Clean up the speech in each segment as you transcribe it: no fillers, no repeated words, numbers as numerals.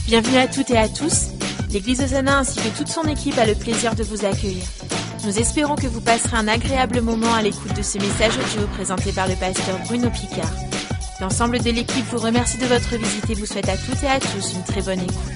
Bienvenue à toutes et à tous. L'Église Hosanna ainsi que toute son équipe a le plaisir de vous accueillir. Nous espérons que vous passerez un agréable moment à l'écoute de ce message audio présenté par le pasteur Bruno Picard. L'ensemble de l'équipe vous remercie de votre visite et vous souhaite à toutes et à tous une très bonne écoute.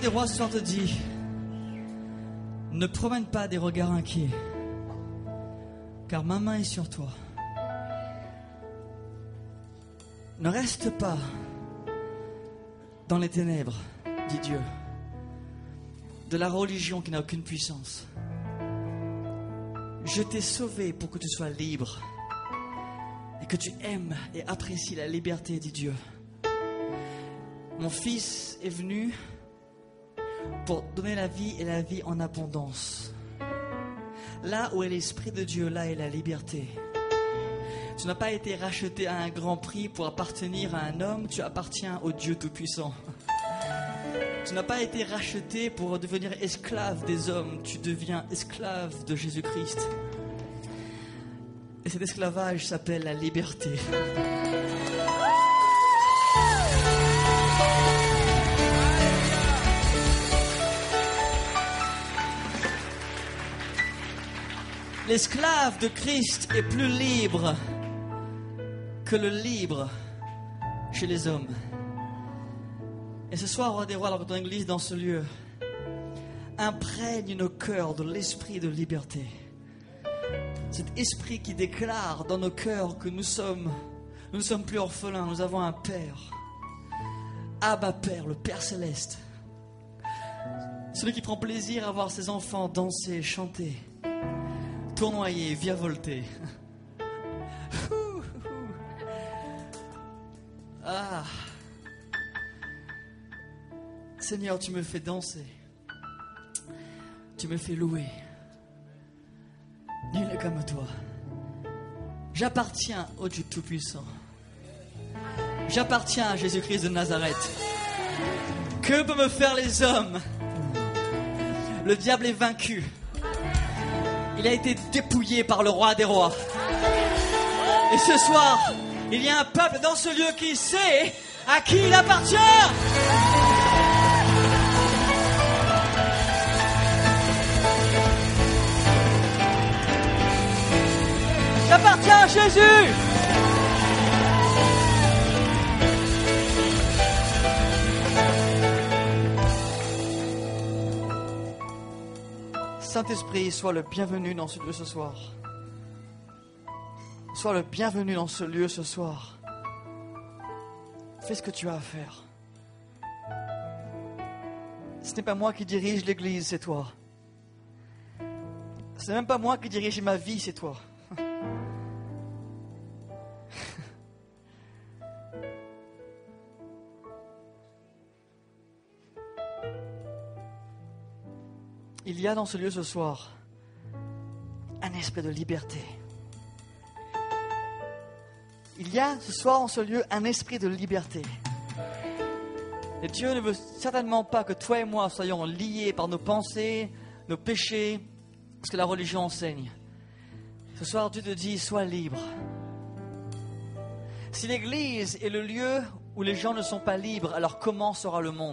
roi ce soir te dit, ne promène pas des regards inquiets, car ma main est sur toi. Ne reste pas dans les ténèbres, dit Dieu, de la religion qui n'a aucune puissance. Je t'ai sauvé pour que tu sois libre et que tu aimes et apprécies la liberté, dit Dieu. Mon fils est venu pour donner la vie et la vie en abondance. Là où est l'Esprit de Dieu, là est la liberté. Tu n'as pas été racheté à un grand prix pour appartenir à un homme, tu appartiens au Dieu Tout-Puissant. Tu n'as pas été racheté pour devenir esclave des hommes, tu deviens esclave de Jésus-Christ. Et cet esclavage s'appelle la liberté. L'esclave de Christ est plus libre que le libre chez les hommes. Et ce soir, roi des rois, alors que ton église dans ce lieu imprègne nos cœurs de l'esprit de liberté. Cet esprit qui déclare dans nos cœurs que nous ne sommes plus orphelins, nous avons un Père. Abba Père, le Père Céleste. Celui qui prend plaisir à voir ses enfants danser, chanter, tournoyer, virevolter. Ah. Seigneur, tu me fais danser. Tu me fais louer. Nul n'est comme toi. J'appartiens au Dieu Tout-Puissant. J'appartiens à Jésus-Christ de Nazareth. Que peuvent me faire les hommes? Le diable est vaincu. Il a été dépouillé par le roi des rois. Et ce soir, il y a un peuple dans ce lieu qui sait à qui il appartient. J'appartiens à Jésus. Saint-Esprit, sois le bienvenu dans ce lieu ce soir. Sois le bienvenu dans ce lieu ce soir. Fais ce que tu as à faire. Ce n'est pas moi qui dirige l'église, c'est toi. Ce n'est même pas moi qui dirige ma vie, c'est toi. Il y a dans ce lieu ce soir un esprit de liberté. Il y a ce soir dans ce lieu un esprit de liberté. Et Dieu ne veut certainement pas que toi et moi soyons liés par nos pensées, nos péchés, ce que la religion enseigne. Ce soir, Dieu te dit, sois libre. Si l'église est le lieu où les gens ne sont pas libres, alors comment sera le monde ?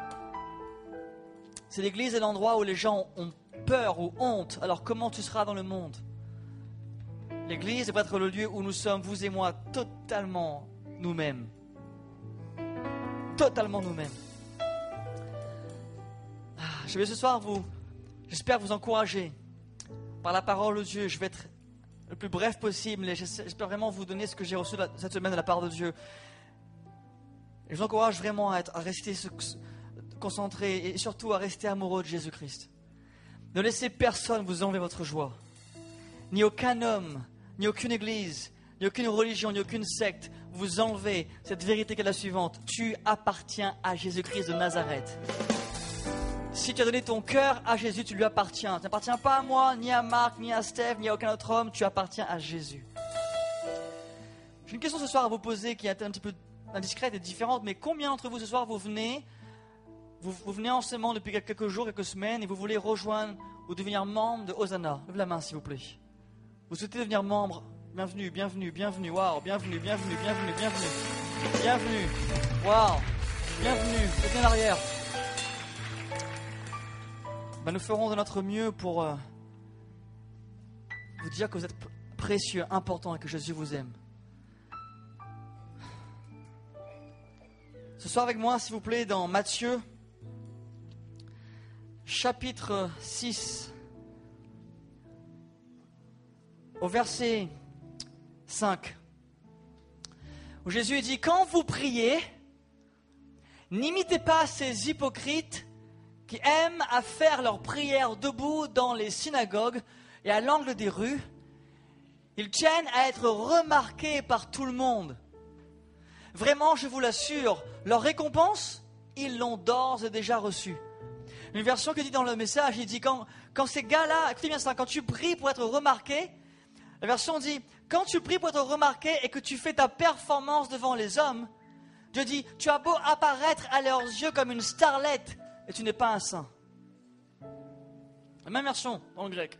Si l'église est l'endroit où les gens ont peur ou honte, alors comment tu seras dans le monde ? L'église doit être le lieu où nous sommes, vous et moi, totalement nous-mêmes. Totalement nous-mêmes. Je vais ce soir j'espère vous encourager par la parole de Dieu. Je vais être le plus bref possible et j'espère vraiment vous donner ce que j'ai reçu cette semaine de la part de Dieu. Et je vous encourage vraiment à rester concentré et surtout à rester amoureux de Jésus-Christ. Ne laissez personne vous enlever votre joie. Ni aucun homme, ni aucune église, ni aucune religion, ni aucune secte vous enlever cette vérité qui est la suivante. Tu appartiens à Jésus-Christ de Nazareth. Si tu as donné ton cœur à Jésus, tu lui appartiens. Tu n'appartiens pas à moi, ni à Marc, ni à Steph, ni à aucun autre homme. Tu appartiens à Jésus. J'ai une question ce soir à vous poser qui est un petit peu indiscrète et différente. Mais combien d'entre vous ce soir vous venez en ce moment depuis quelques jours, quelques semaines, et vous voulez rejoindre ou devenir membre de Hosanna? Levez la main s'il vous plaît. Vous souhaitez devenir membre? Bienvenue, bienvenue, bienvenue. Waouh, bienvenue, bienvenue, bienvenue, bienvenue. Bienvenue. Waouh, bienvenue. Venez en arrière. Nous ferons de notre mieux pour vous dire que vous êtes précieux, important et que Jésus vous aime. Ce soir avec moi, s'il vous plaît, dans Matthieu, chapitre 6, au verset 5, où Jésus dit « Quand vous priez, n'imitez pas ces hypocrites qui aiment à faire leurs prières debout dans les synagogues et à l'angle des rues. Ils tiennent à être remarqués par tout le monde. Vraiment, je vous l'assure, leur récompense, ils l'ont d'ores et déjà reçue. » Une version qui dit dans le message, il dit quand ces gars-là, écoutez bien ça, quand tu pries pour être remarqué, la version dit, quand tu pries pour être remarqué et que tu fais ta performance devant les hommes, Dieu dit, tu as beau apparaître à leurs yeux comme une starlette et tu n'es pas un saint. La même version dans le grec.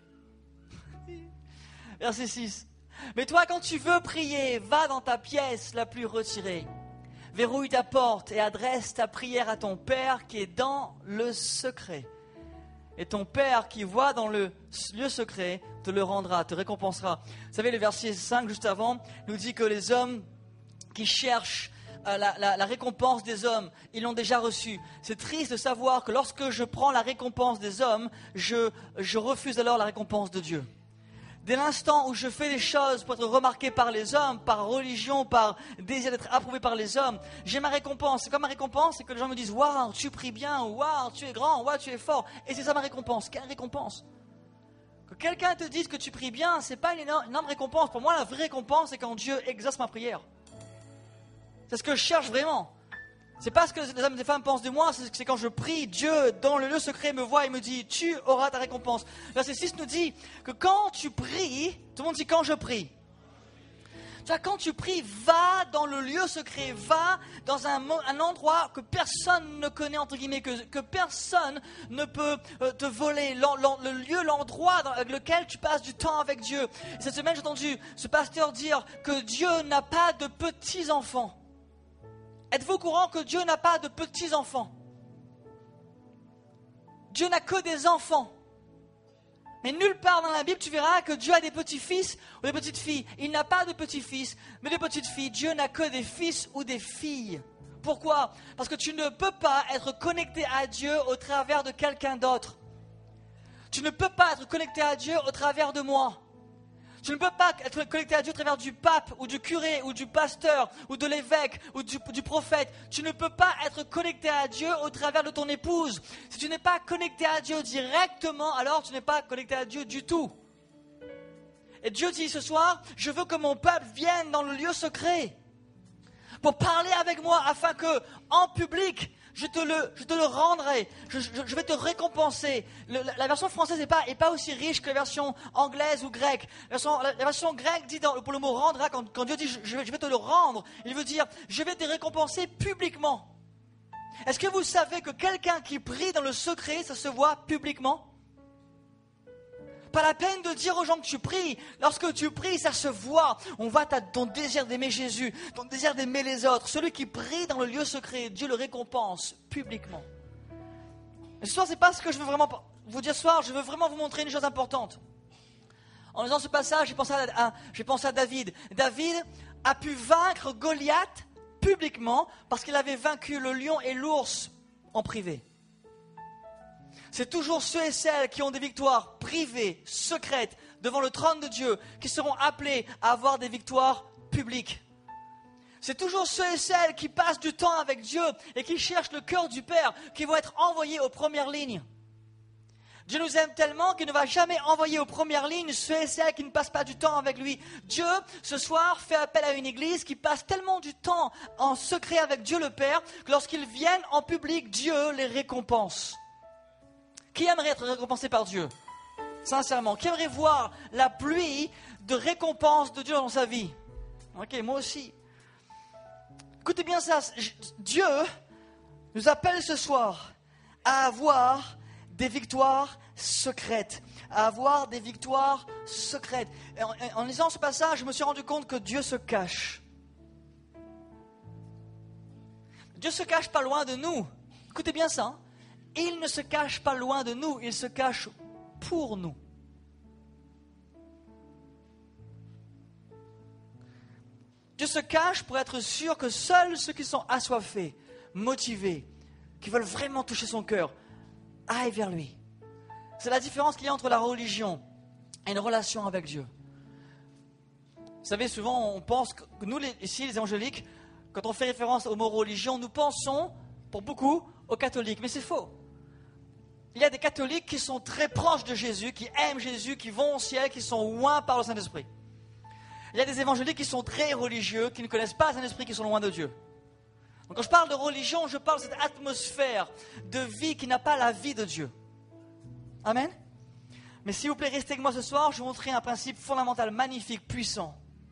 Verset 6. Mais toi, quand tu veux prier, va dans ta pièce la plus retirée. Verrouille ta porte et adresse ta prière à ton Père qui est dans le secret. Et ton Père qui voit dans le lieu secret te le rendra, te récompensera. Vous savez, le verset 5 juste avant nous dit que les hommes qui cherchent la récompense des hommes, ils l'ont déjà reçue. C'est triste de savoir que lorsque je prends la récompense des hommes, je refuse alors la récompense de Dieu. Dès l'instant où je fais des choses pour être remarqué par les hommes, par religion, par désir d'être approuvé par les hommes, j'ai ma récompense. C'est quoi ma récompense? C'est que les gens me disent « Waouh, tu pries bien » ou « Waouh, tu es grand » ou « Waouh, tu es fort ». Et c'est ça ma récompense. Quelle récompense? Que quelqu'un te dise que tu pries bien, ce n'est pas une énorme récompense. Pour moi, la vraie récompense, c'est quand Dieu exauce ma prière. C'est ce que je cherche vraiment. C'est pas ce que les hommes et les femmes pensent de moi, c'est quand je prie, Dieu, dans le lieu secret, me voit et me dit, tu auras ta récompense. Verset 6 nous dit que quand tu pries, tout le monde dit quand je prie. Tu vois, quand tu pries, va dans le lieu secret, va dans un endroit que personne ne connaît, entre guillemets, que personne ne peut te voler, le lieu, l'endroit avec lequel tu passes du temps avec Dieu. Et cette semaine, j'ai entendu ce pasteur dire que Dieu n'a pas de petits-enfants. Êtes-vous au courant que Dieu n'a pas de petits-enfants? Dieu n'a que des enfants. Mais nulle part dans la Bible, tu verras que Dieu a des petits-fils ou des petites-filles. Il n'a pas de petits-fils, mais de petites-filles. Dieu n'a que des fils ou des filles. Pourquoi? Parce que tu ne peux pas être connecté à Dieu au travers de quelqu'un d'autre. Tu ne peux pas être connecté à Dieu au travers de moi. Tu ne peux pas être connecté à Dieu au travers du pape ou du curé ou du pasteur ou de l'évêque ou du prophète. Tu ne peux pas être connecté à Dieu au travers de ton épouse. Si tu n'es pas connecté à Dieu directement, alors tu n'es pas connecté à Dieu du tout. Et Dieu dit ce soir, je veux que mon peuple vienne dans le lieu secret pour parler avec moi afin que, en public, je te le rendrai, je vais te récompenser. La version française n'est pas aussi riche que la version anglaise ou grecque. La version grecque dit pour le mot rendra, quand Dieu dit je vais te le rendre, il veut dire je vais te récompenser publiquement. Est-ce que vous savez que quelqu'un qui prie dans le secret, ça se voit publiquement? Pas la peine de dire aux gens que tu pries. Lorsque tu pries, ça se voit. On voit ton désir d'aimer Jésus, ton désir d'aimer les autres. Celui qui prie dans le lieu secret, Dieu le récompense publiquement. Et ce soir, c'est pas ce que je veux vraiment vous dire ce soir. Je veux vraiment vous montrer une chose importante. En lisant ce passage, j'ai pensé à David. David a pu vaincre Goliath publiquement parce qu'il avait vaincu le lion et l'ours en privé. C'est toujours ceux et celles qui ont des victoires privées, secrètes, devant le trône de Dieu, qui seront appelés à avoir des victoires publiques. C'est toujours ceux et celles qui passent du temps avec Dieu et qui cherchent le cœur du Père, qui vont être envoyés aux premières lignes. Dieu nous aime tellement qu'il ne va jamais envoyer aux premières lignes ceux et celles qui ne passent pas du temps avec lui. Dieu, ce soir, fait appel à une église qui passe tellement du temps en secret avec Dieu le Père, que lorsqu'ils viennent en public, Dieu les récompense. Qui aimerait être récompensé par Dieu? Sincèrement, qui aimerait voir la pluie de récompense de Dieu dans sa vie? Ok, moi aussi. Écoutez bien ça, Dieu nous appelle ce soir à avoir des victoires secrètes. À avoir des victoires secrètes. En lisant ce passage, je me suis rendu compte que Dieu se cache. Dieu se cache pas loin de nous. Écoutez bien ça, hein? Il ne se cache pas loin de nous, il se cache pour nous. Dieu se cache pour être sûr que seuls ceux qui sont assoiffés, motivés, qui veulent vraiment toucher son cœur, aille vers lui. C'est la différence qu'il y a entre la religion et une relation avec Dieu. Vous savez, souvent on pense que nous, ici les évangéliques, quand on fait référence au mot religion, nous pensons, pour beaucoup, aux catholiques. Mais c'est faux. Il y a des catholiques qui sont très proches de Jésus, qui aiment Jésus, qui vont au ciel, qui sont loin par le Saint-Esprit. Il y a des évangéliques qui sont très religieux, qui ne connaissent pas le Saint-Esprit, qui sont loin de Dieu. Donc quand je parle de religion, je parle de cette atmosphère de vie qui n'a pas la vie de Dieu. Amen. Mais s'il vous plaît, restez avec moi ce soir, je vais vous montrer un principe fondamental, magnifique, puissant.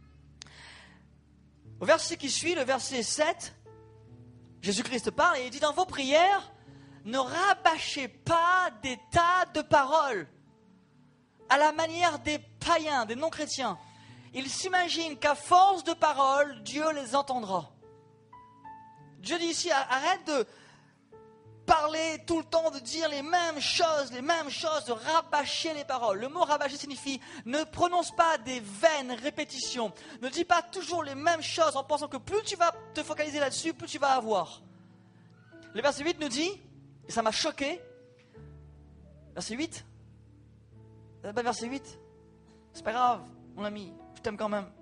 Au verset qui suit, le verset 7, Jésus-Christ parle et il dit dans vos prières, ne rabâchez pas des tas de paroles à la manière des païens, des non-chrétiens. Ils s'imaginent qu'à force de paroles, Dieu les entendra. Dieu dit ici, arrête de parler tout le temps, de dire les mêmes choses, de rabâcher les paroles. Le mot rabâcher signifie ne prononce pas des vaines répétitions. Ne dis pas toujours les mêmes choses en pensant que plus tu vas te focaliser là-dessus, plus tu vas avoir. Le verset 8 nous dit, et ça m'a choqué, verset 8, verset 8, c'est pas grave, mon ami, je t'aime quand même.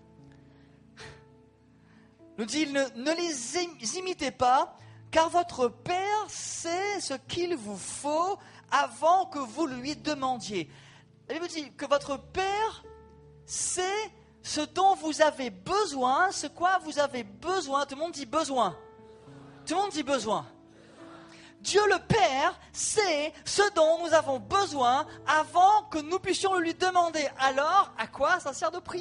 Nous dit, ne les imitez pas, car votre Père sait ce qu'il vous faut avant que vous lui demandiez. La Bible dit que votre Père sait ce dont vous avez besoin, ce quoi vous avez besoin. Tout le monde dit besoin. Tout le monde dit besoin. Dieu le Père sait ce dont nous avons besoin avant que nous puissions le lui demander. Alors, à quoi ça sert de prier ?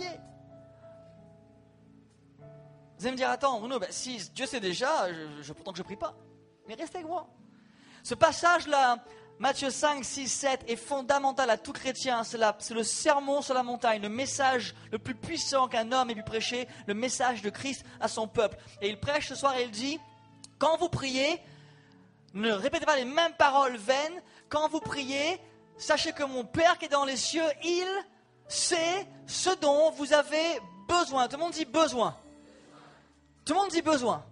Vous allez me dire, attends Bruno, si Dieu sait déjà, pourtant que je ne prie pas. Mais restez avec moi. Ce passage-là, Matthieu 5, 6, 7, est fondamental à tout chrétien. C'est le sermon sur la montagne, le message le plus puissant qu'un homme ait pu prêcher, le message de Christ à son peuple. Et il prêche ce soir et il dit, quand vous priez, ne répétez pas les mêmes paroles vaines. Quand vous priez, sachez que mon Père qui est dans les cieux, il sait ce dont vous avez besoin. Tout le monde dit besoin. Tout le monde dit besoin.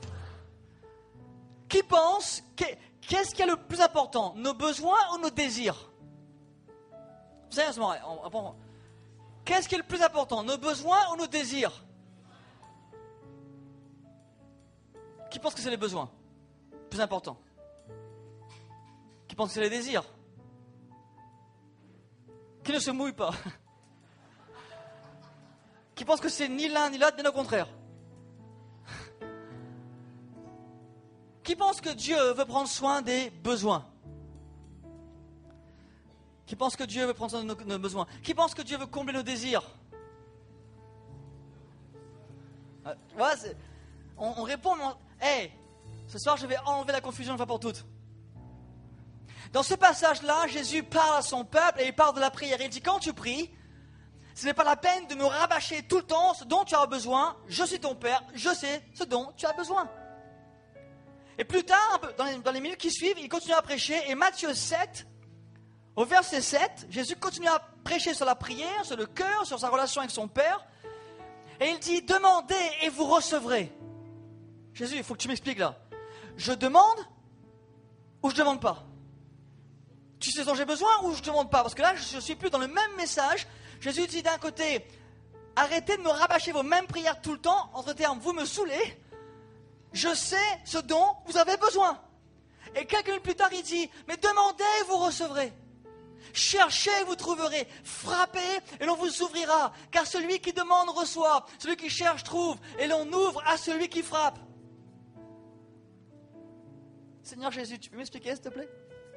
Qui pense, qu'est-ce qui est le plus important, nos besoins ou nos désirs? Sérieusement, qu'est-ce qui est le plus important, nos besoins ou nos désirs? Qui pense que c'est les besoins plus importants? Qui pense que c'est les désirs? Qui ne se mouille pas? Qui pense que c'est ni l'un ni l'autre, bien au contraire? Qui pense que Dieu veut prendre soin des besoins? Qui pense que Dieu veut prendre soin de nos besoins? Qui pense que Dieu veut combler nos désirs? Voilà, on répond, hey, ce soir je vais enlever la confusion une fois pour toutes. Dans ce passage-là, Jésus parle à son peuple et il parle de la prière. Il dit, quand tu pries, ce n'est pas la peine de me rabâcher tout le temps ce dont tu as besoin. Je suis ton Père, je sais ce dont tu as besoin. Et plus tard, dans les minutes qui suivent, il continue à prêcher. Et Matthieu 7, au verset 7, Jésus continue à prêcher sur la prière, sur le cœur, sur sa relation avec son Père. Et il dit, demandez et vous recevrez. Jésus, il faut que tu m'expliques là. Je demande ou je ne demande pas? Tu sais ce dont j'ai besoin ou je ne demande pas? Parce que là, je ne suis plus dans le même message. Jésus dit d'un côté, arrêtez de me rabâcher vos mêmes prières tout le temps. Entre termes, vous me saoulez. Je sais ce dont vous avez besoin. Et quelques minutes plus tard, il dit, mais demandez et vous recevrez. Cherchez et vous trouverez. Frappez et l'on vous ouvrira. Car celui qui demande reçoit. Celui qui cherche trouve. Et l'on ouvre à celui qui frappe. Seigneur Jésus, tu peux m'expliquer s'il te plaît?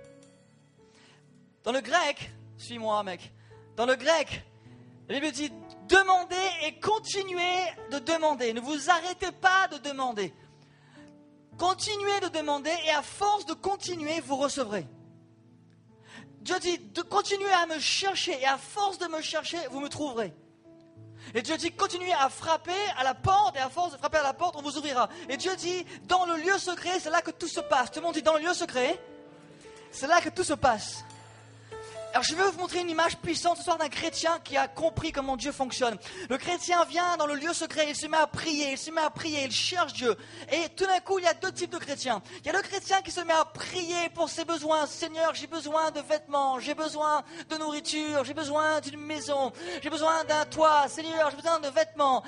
Dans le grec, suis-moi mec. Dans le grec, la Bible dit, demandez et continuez de demander. Ne vous arrêtez pas de demander. Continuez de demander et à force de continuer, vous recevrez. Dieu dit, continuez à me chercher et à force de me chercher, vous me trouverez. Et Dieu dit, continuez à frapper à la porte et à force de frapper à la porte, on vous ouvrira. Et Dieu dit, dans le lieu secret, c'est là que tout se passe. Tout le monde dit, dans le lieu secret, c'est là que tout se passe. Alors je veux vous montrer une image puissante ce soir d'un chrétien qui a compris comment Dieu fonctionne. Le chrétien vient dans le lieu secret, il se met à prier, il cherche Dieu. Et tout d'un coup, il y a deux types de chrétiens. Il y a le chrétien qui se met à prier pour ses besoins. Seigneur, j'ai besoin de vêtements, j'ai besoin de nourriture, j'ai besoin d'une maison, j'ai besoin d'un toit. Seigneur, j'ai besoin de vêtements.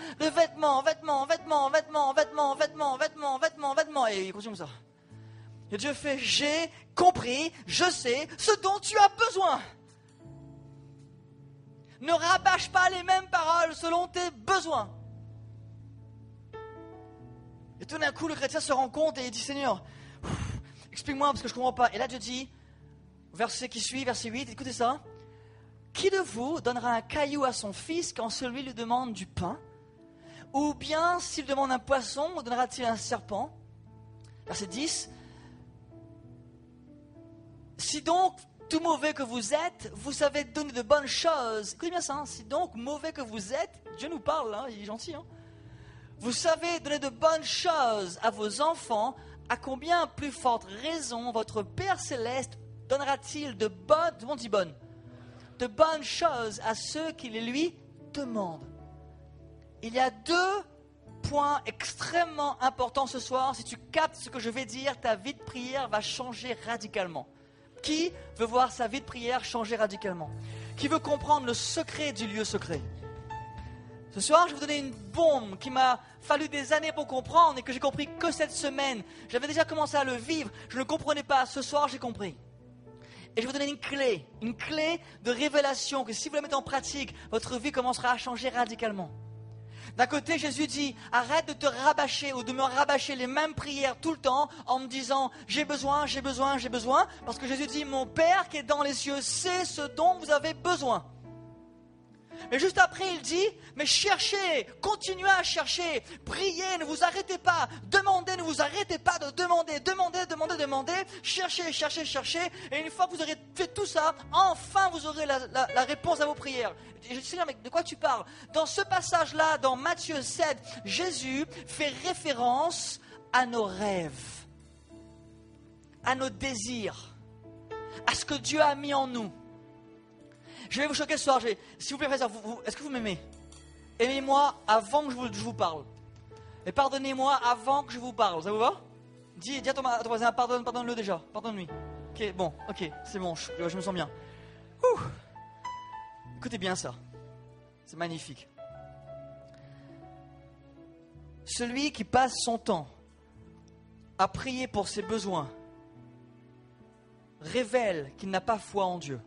Et il continue comme ça. Et Dieu fait, j'ai compris, je sais ce dont tu as besoin. Ne rabâche pas les mêmes paroles selon tes besoins. Et tout d'un coup, le chrétien se rend compte et il dit, Seigneur, explique-moi parce que je ne comprends pas. Et là, Dieu dit, verset qui suit, verset 8, écoutez ça. Qui de vous donnera un caillou à son fils quand celui lui demande du pain? Ou bien, s'il demande un poisson, donnera-t-il un serpent? Verset 10. Si donc, tout mauvais que vous êtes, vous savez donner de bonnes choses. Écoutez bien ça, hein, si donc, mauvais que vous êtes, Dieu nous parle, hein, il est gentil. Hein, vous savez donner de bonnes choses à vos enfants, à combien plus forte raison votre Père Céleste donnera-t-il de bonnes, tout le monde dit bonnes, de bonnes choses à ceux qui les lui demandent. Il y a deux points extrêmement importants ce soir. Si tu captes ce que je vais dire, ta vie de prière va changer radicalement. Qui veut voir sa vie de prière changer radicalement? Qui veut comprendre le secret du lieu secret? Ce soir, je vais vous donner une bombe qui m'a fallu des années pour comprendre et que j'ai compris que cette semaine. J'avais déjà commencé à le vivre, je ne le comprenais pas. Ce soir, j'ai compris. Et je vais vous donner une clé de révélation que si vous la mettez en pratique, votre vie commencera à changer radicalement. D'un côté, Jésus dit, arrête de te rabâcher ou de me rabâcher les mêmes prières tout le temps en me disant, j'ai besoin, parce que Jésus dit, mon Père qui est dans les cieux sait ce dont vous avez besoin. Mais juste après, il dit, mais cherchez, continuez à chercher, priez, ne vous arrêtez pas, demandez, ne vous arrêtez pas de demander, cherchez, et une fois que vous aurez fait tout ça, enfin vous aurez la réponse à vos prières. Je dis, Seigneur, mais de quoi tu parles? Dans ce passage-là, dans Matthieu 7, Jésus fait référence à nos rêves, à nos désirs, à ce que Dieu a mis en nous. Je vais vous choquer ce soir. S'il vous plaît, frère, est-ce que vous m'aimez? Aimez-moi avant que je vous parle. Et pardonnez-moi avant que je vous parle. Ça vous va? Dis à ton voisin, pardonne-le déjà. Pardonne-lui. Ok, bon, ok, c'est bon, je me sens bien. Ouh. Écoutez bien ça. C'est magnifique. Celui qui passe son temps à prier pour ses besoins révèle qu'il n'a pas foi en Dieu.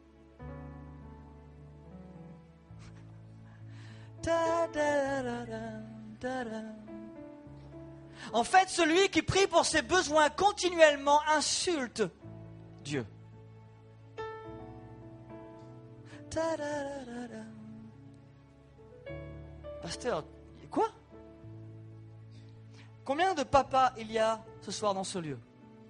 En fait, celui qui prie pour ses besoins continuellement insulte Dieu. Pasteur, quoi? Combien de papas il y a ce soir dans ce lieu?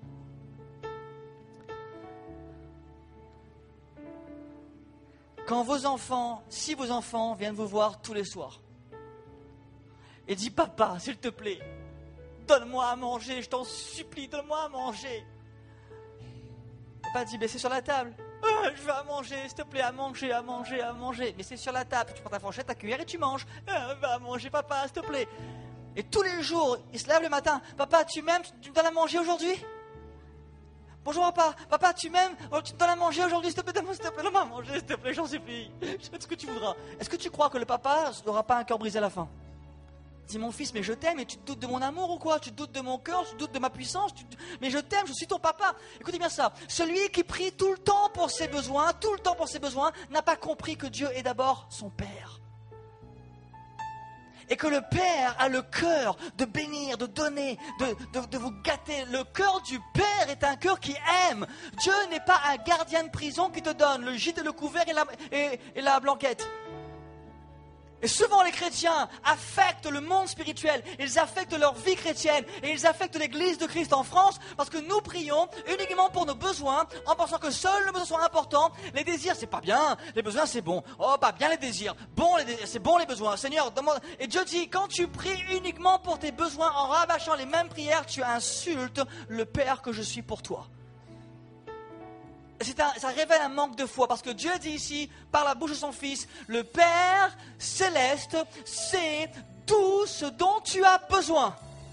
Quand si vos enfants viennent vous voir tous les soirs et disent, papa, s'il te plaît, donne-moi à manger, je t'en supplie, donne-moi à manger. Papa dit, c'est sur la table. Je veux à manger, s'il te plaît, à manger. Mais c'est sur la table, tu prends ta fourchette, ta cuillère et tu manges. Va à manger, papa, s'il te plaît. Et tous les jours, il se lève le matin, papa, tu m'aimes, tu me donnes à manger aujourd'hui? Bonjour papa, papa tu m'aimes, tu me donnes à manger aujourd'hui, s'il te plaît, donne-moi à manger, s'il te plaît, j'en supplie, je fais ce que tu voudras. Est-ce que tu crois que le papa n'aura pas un cœur brisé à la fin? Dis mon fils, mais je t'aime, et tu te doutes de mon amour ou quoi? Tu te doutes de mon cœur, tu te doutes de ma puissance, mais je t'aime, je suis ton papa. Écoutez bien ça, celui qui prie tout le temps pour ses besoins, n'a pas compris que Dieu est d'abord son Père. Et que le Père a le cœur de bénir, de donner, de vous gâter. Le cœur du Père est un cœur qui aime. Dieu n'est pas un gardien de prison qui te donne le gîte et le couvert et la blanquette. Et souvent les chrétiens affectent le monde spirituel, ils affectent leur vie chrétienne et ils affectent l'église de Christ en France parce que nous prions uniquement pour nos besoins en pensant que seuls nos besoins sont importants. Les désirs c'est pas bien, les besoins c'est bon. Oh pas bien les désirs, c'est bon les besoins. Seigneur, demande. Et Dieu dit quand tu pries uniquement pour tes besoins en rabâchant les mêmes prières, tu insultes le Père que je suis pour toi. ça révèle un manque de foi. Parce que Dieu dit ici, par la bouche de son Fils, le Père céleste sait tout ce dont tu as besoin.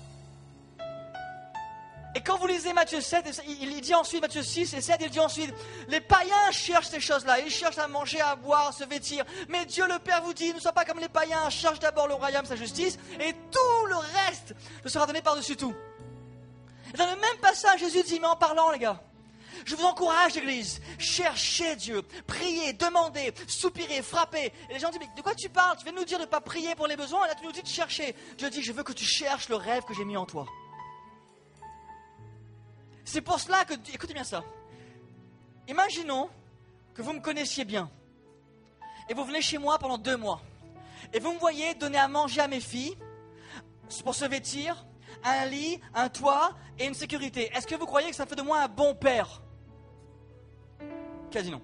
Et quand vous lisez Matthieu 7, il dit ensuite, Matthieu 6 et 7, il dit ensuite, les païens cherchent ces choses-là, ils cherchent à manger, à boire, à se vêtir. Mais Dieu le Père vous dit, ne sois pas comme les païens, cherche d'abord le royaume, sa justice, et tout le reste te sera donné par-dessus tout. Et dans le même passage, Jésus dit, mais en parlant les gars, je vous encourage l'église, cherchez Dieu, priez, demandez, soupirez, frappez. Et les gens disent, mais de quoi tu parles? Tu viens de nous dire de ne pas prier pour les besoins, et là tu nous dis de chercher. Dieu dit, je veux que tu cherches le rêve que j'ai mis en toi. C'est pour cela que, écoutez bien ça, imaginons que vous me connaissiez bien et vous venez chez moi pendant 2 mois et vous me voyez donner à manger à mes filles pour se vêtir, un lit, un toit et une sécurité. Est-ce que vous croyez que ça fait de moi un bon père? Quasi non.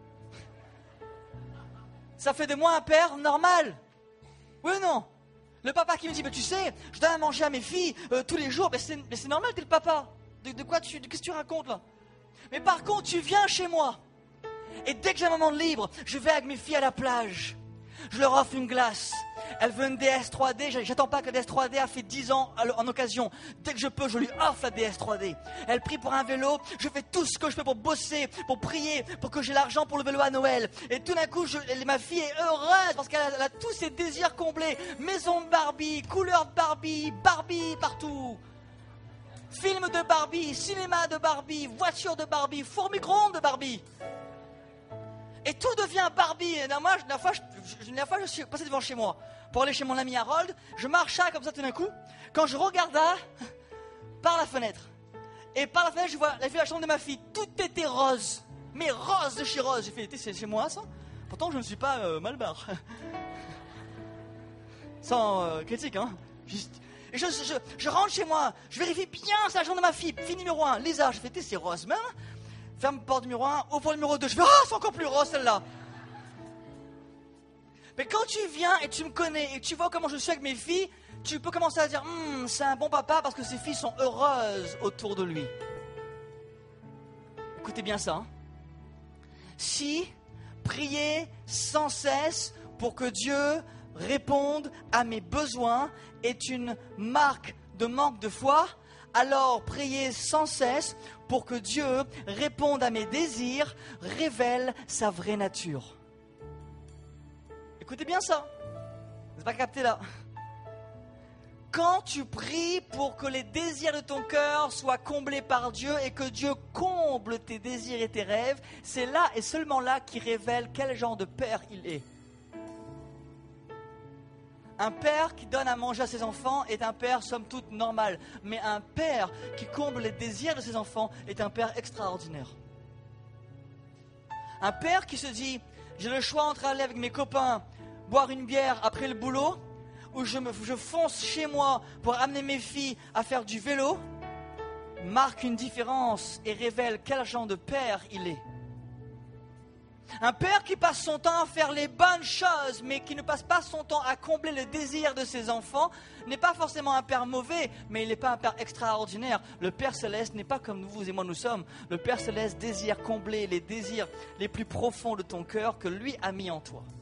Ça fait de moi un père normal? Oui ou non? Le papa qui me dit, mais tu sais, je donne à manger à mes filles tous les jours, mais c'est normal, t'es le papa. Qu'est-ce que tu racontes là? Mais par contre, tu viens chez moi. Et dès que j'ai un moment de libre, je vais avec mes filles à la plage. Je leur offre une glace. Elle veut une DS 3D. J'attends pas que la DS 3D a fait 10 ans en occasion. Dès que je peux, je lui offre la DS 3D. Elle prie pour un vélo. Je fais tout ce que je peux pour bosser, pour prier, pour que j'ai l'argent pour le vélo à Noël. Et tout d'un coup, ma fille est heureuse parce qu'elle a tous ses désirs comblés. Maison de Barbie, couleur de Barbie, Barbie partout. Film de Barbie, cinéma de Barbie, voiture de Barbie, four micro-ondes de Barbie. Et tout devient Barbie. Et la dernière fois, je suis passé devant chez moi pour aller chez mon ami Harold. Je marchais comme ça tout d'un coup. Quand je regardais par la fenêtre. Et par la fenêtre, je vois la chambre de ma fille. Tout était rose. Mais rose de chez rose. J'ai fait, c'est chez moi ça? Pourtant, je ne suis pas mal barre. Sans critique, hein. Juste... Et je rentre chez moi, je vérifie bien c'est la chambre de ma fille, fille numéro 1, Lisa, je fais, c'est rose même. Ferme porte numéro 1, ouvre numéro 2, je fais, c'est encore plus rose celle-là. Mais quand tu viens et tu me connais et tu vois comment je suis avec mes filles, tu peux commencer à dire, c'est un bon papa parce que ses filles sont heureuses autour de lui. Écoutez bien ça. Hein. Si prier sans cesse pour que Dieu réponde à mes besoins est une marque de manque de foi, alors prier sans cesse pour que Dieu réponde à mes désirs révèle sa vraie nature. Écoutez bien ça. Vous n'avez pas capté là. Quand tu pries pour que les désirs de ton cœur soient comblés par Dieu et que Dieu comble tes désirs et tes rêves, c'est là et seulement là qu'il révèle quel genre de père il est. Un père qui donne à manger à ses enfants est un père somme toute normal. Mais un père qui comble les désirs de ses enfants est un père extraordinaire. Un père qui se dit, j'ai le choix entre aller avec mes copains, boire une bière après le boulot, ou je fonce chez moi pour amener mes filles à faire du vélo, marque une différence et révèle quel genre de père il est. Un père qui passe son temps à faire les bonnes choses, mais qui ne passe pas son temps à combler le désir de ses enfants, n'est pas forcément un père mauvais, mais il n'est pas un père extraordinaire. Le Père Céleste n'est pas comme vous et moi nous sommes. Le Père Céleste désire combler les désirs les plus profonds de ton cœur que lui a mis en toi.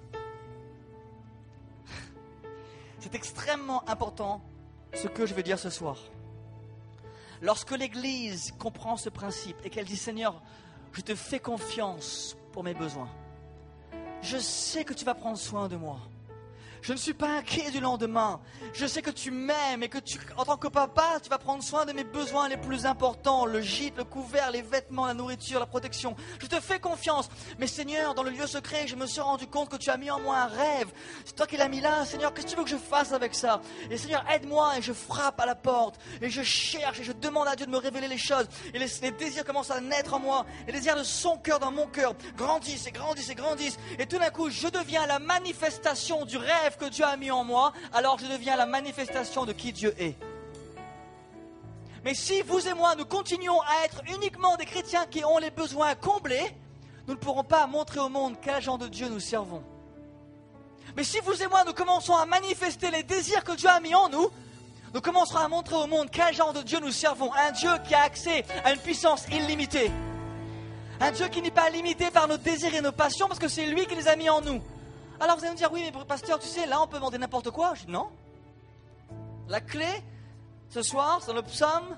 C'est extrêmement important ce que je vais dire ce soir. Lorsque l'Église comprend ce principe et qu'elle dit « Seigneur, je te fais confiance pour mes besoins. Je sais que tu vas prendre soin de moi. Je ne suis pas inquiet du lendemain. Je sais que tu m'aimes et que en tant que papa, tu vas prendre soin de mes besoins les plus importants, le gîte, le couvert, les vêtements, la nourriture, la protection. Je te fais confiance. Mais Seigneur, dans le lieu secret, je me suis rendu compte que tu as mis en moi un rêve. C'est toi qui l'as mis là. Seigneur, qu'est-ce que tu veux que je fasse avec ça? Et Seigneur, aide-moi. Et je frappe à la porte. Et je cherche et je demande à Dieu de me révéler les choses. Et les désirs commencent à naître en moi. Et les désirs de son cœur dans mon cœur grandissent et grandissent et grandissent. Et tout d'un coup, je deviens la manifestation du rêve que Dieu a mis en moi, alors je deviens la manifestation de qui Dieu est. Mais si vous et moi, nous continuons à être uniquement des chrétiens qui ont les besoins comblés, nous ne pourrons pas montrer au monde quel genre de Dieu nous servons. Mais si vous et moi, nous commençons à manifester les désirs que Dieu a mis en nous, nous commencerons à montrer au monde quel genre de Dieu nous servons. Un Dieu qui a accès à une puissance illimitée. Un Dieu qui n'est pas limité par nos désirs et nos passions parce que c'est lui qui les a mis en nous. Alors vous allez me dire, oui mais pasteur, tu sais, là on peut demander n'importe quoi. Je dis non. La clé, ce soir, c'est dans le psaume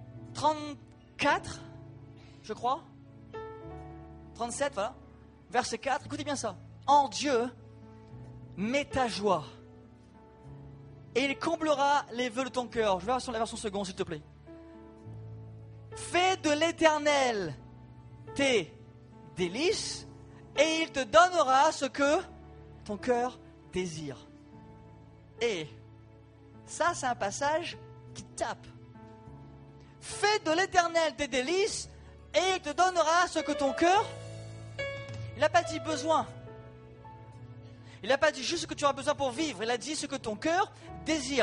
34, je crois. 37, voilà. Verset 4, écoutez bien ça. En Dieu, mets ta joie. Et il comblera les vœux de ton cœur. Je vais sur la version seconde, s'il te plaît. Fais de l'Éternel tes délices et il te donnera ce que ton cœur désire. Et ça, c'est un passage qui tape. Fais de l'Éternel tes délices et il te donnera ce que ton cœur. Il n'a pas dit besoin. Il n'a pas dit juste ce que tu as besoin pour vivre. Il a dit ce que ton cœur désire.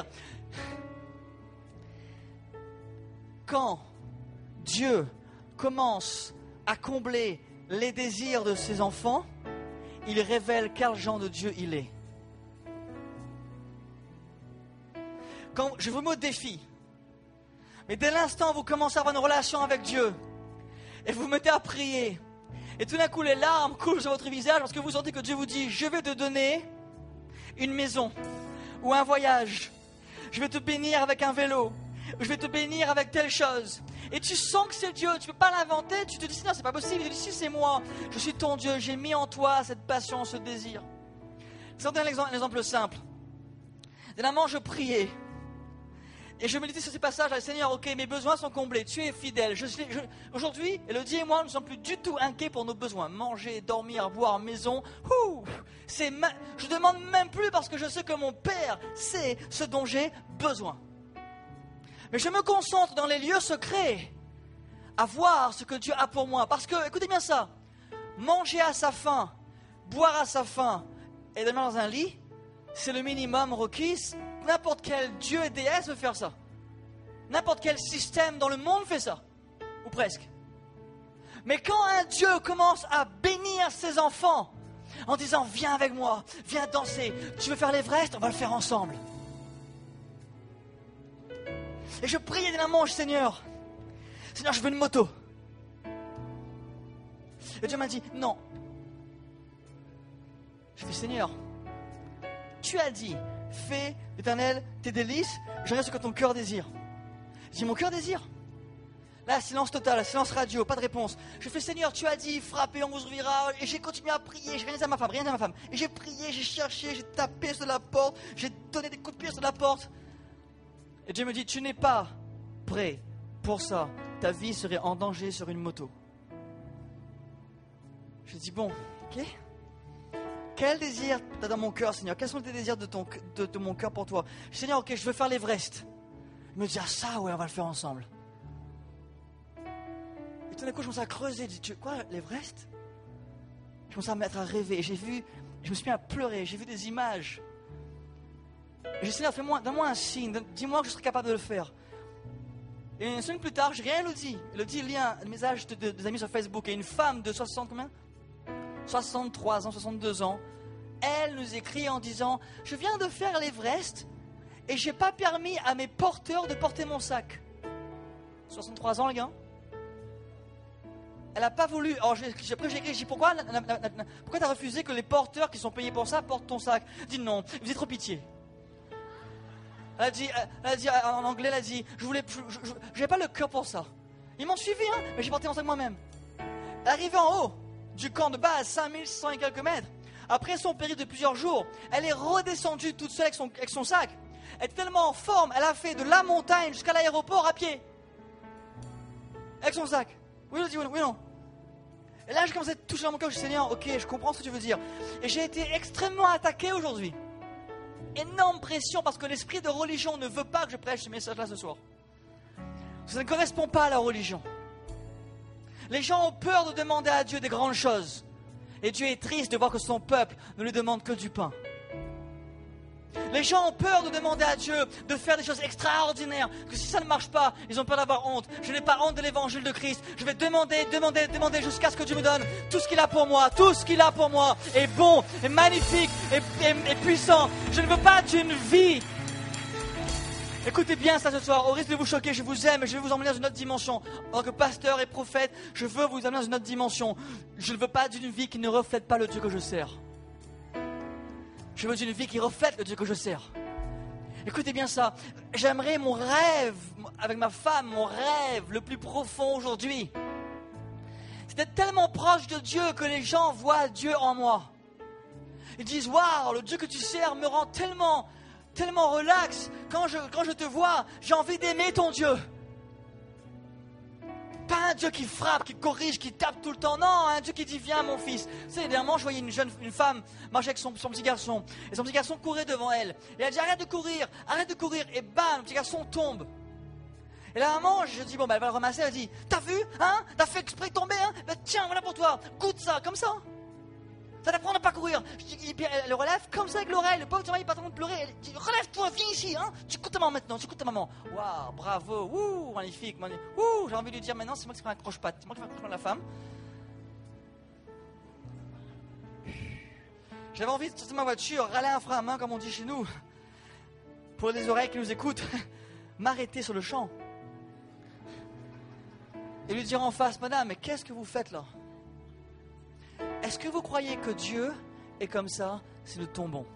Quand Dieu commence à combler les désirs de ses enfants, il révèle quel genre de Dieu il est. Quand je vous mets au défi, mais dès l'instant où vous commencez à avoir une relation avec Dieu, et vous vous mettez à prier, et tout d'un coup les larmes coulent sur votre visage parce que vous sentez que Dieu vous dit, je vais te donner une maison ou un voyage, je vais te bénir avec un vélo, je vais te bénir avec telle chose. Et tu sens que c'est Dieu, tu ne peux pas l'inventer, tu te dis, non, c'est pas possible. Il te dit, si c'est moi, je suis ton Dieu, j'ai mis en toi cette passion, ce désir. Je vais vous donner un exemple simple. Dernièrement, je priais. Et je méditais sur ces passages, Seigneur, ok, mes besoins sont comblés, tu es fidèle. Aujourd'hui, Elodie et moi, nous ne sommes plus du tout inquiets pour nos besoins. Manger, dormir, boire, maison, je ne demande même plus parce que je sais que mon Père sait ce dont j'ai besoin. Mais je me concentre dans les lieux secrets à voir ce que Dieu a pour moi. Parce que, écoutez bien ça, manger à sa faim, boire à sa faim et dormir dans un lit, c'est le minimum requis. N'importe quel dieu et déesse veut faire ça. N'importe quel système dans le monde fait ça. Ou presque. Mais quand un Dieu commence à bénir ses enfants en disant, viens avec moi, viens danser, tu veux faire l'Everest, on va le faire ensemble. Et je priais dernièrement, Seigneur, je veux une moto. Et Dieu m'a dit, non. Je dis, Seigneur, tu as dit, fais l'Éternel tes délices, je regarde ce que ton cœur désire. Je dis, mon cœur désire. Là, silence total, silence radio, pas de réponse. Je fais, Seigneur, tu as dit, frappez, on vous ouvrira. Et j'ai continué à prier, j'ai rien dit à ma femme. Et j'ai prié, j'ai cherché, j'ai tapé sur la porte, j'ai donné des coups de pied sur la porte. Et Dieu me dit, tu n'es pas prêt pour ça. Ta vie serait en danger sur une moto. Je dis, bon, ok. Quel désir tu as dans mon cœur, Seigneur? Quels sont les désirs de mon cœur pour toi? Je dis, Seigneur, ok, je veux faire l'Everest. Il me dit, ah ça, ouais, on va le faire ensemble. Et tout d'un coup, je commence à creuser. Je dis, quoi, l'Everest? Je commence à me mettre à rêver. Je me suis mis à pleurer. J'ai vu des images. Je dis, Seigneur, donne-moi un signe, dis-moi que je serai capable de le faire. Et une semaine plus tard, je rien Elodie. Elodie lit un message des amis sur Facebook. Et une femme de 63 ans, 62 ans, elle nous écrit en disant, je viens de faire l'Everest et je n'ai pas permis à mes porteurs de porter mon sac. 63 ans, les gars. Elle n'a pas voulu. Alors, après, j'ai écrit, pourquoi tu as refusé que les porteurs qui sont payés pour ça portent ton sac? Elle dit, non, vous êtes trop pitié. Elle a dit en anglais, elle a dit, je n'avais pas le cœur pour ça. Ils m'ont suivi, hein, mais j'ai porté mon sac moi-même. Arrivée en haut du camp de base, 5600 et quelques mètres, après son périple de plusieurs jours, elle est redescendue toute seule avec son sac. Elle est tellement en forme, elle a fait de la montagne jusqu'à l'aéroport à pied. Avec son sac. Oui, non. Et là, je commençais à toucher dans mon cœur, je dis, Seigneur, ok, je comprends ce que tu veux dire. Et j'ai été extrêmement attaqué aujourd'hui. Énorme pression parce que l'esprit de religion ne veut pas que je prêche ce message-là ce soir. Ça ne correspond pas à la religion. Les gens ont peur de demander à Dieu des grandes choses. Et Dieu est triste de voir que son peuple ne lui demande que du pain. Les gens ont peur de demander à Dieu de faire des choses extraordinaires. Parce que si ça ne marche pas, ils ont peur d'avoir honte. Je n'ai pas honte de l'évangile de Christ. Je vais demander jusqu'à ce que Dieu me donne tout ce qu'il a pour moi. Tout ce qu'il a pour moi est bon, est magnifique, est puissant. Je ne veux pas d'une vie Écoutez bien ça ce soir, au risque de vous choquer, je vous aime et je vais vous emmener dans une autre dimension. En tant que pasteur et prophète, je veux vous amener dans une autre dimension. Je ne veux pas d'une vie qui ne reflète pas le Dieu que je sers. Je veux d'une vie qui reflète le Dieu que je sers. Écoutez bien ça, j'aimerais mon rêve, avec ma femme, mon rêve le plus profond aujourd'hui, c'est d'être tellement proche de Dieu que les gens voient Dieu en moi. Ils disent, waouh, le Dieu que tu sers me rend tellement relax. Quand je te vois, j'ai envie d'aimer ton Dieu. Pas un Dieu qui frappe, qui corrige, qui tape tout le temps. Non, un Dieu qui dit, viens mon fils. Tu sais, dernièrement, je voyais une femme marcher avec son petit garçon. Et son petit garçon courait devant elle. Et elle dit, arrête de courir. Et bam, le petit garçon tombe. Et la maman, je dis, bon, ben, elle va le ramasser. Elle dit, t'as vu, hein? T'as fait exprès de tomber, hein? Ben, tiens, voilà pour toi. Goûte ça, comme ça. Ça t'apprend à ne pas courir. Elle le relève comme ça avec l'oreille. Le pauvre, il n'est pas en train de pleurer. Elle dit, relève-toi, viens ici. Hein. Tu écoutes ta maman maintenant. Tu écoutes ta maman. Waouh, bravo. Ouh, magnifique. Ouh, j'ai envie de lui dire maintenant, c'est moi qui fais un croche-patte. C'est moi qui fais un croche-patte à la femme. J'avais envie de sortir ma voiture, râler un frein à main, comme on dit chez nous. Pour les oreilles qui nous écoutent, m'arrêter sur le champ. Et lui dire en face, madame, mais qu'est-ce que vous faites là? Est-ce que vous croyez que Dieu est comme ça si nous tombons?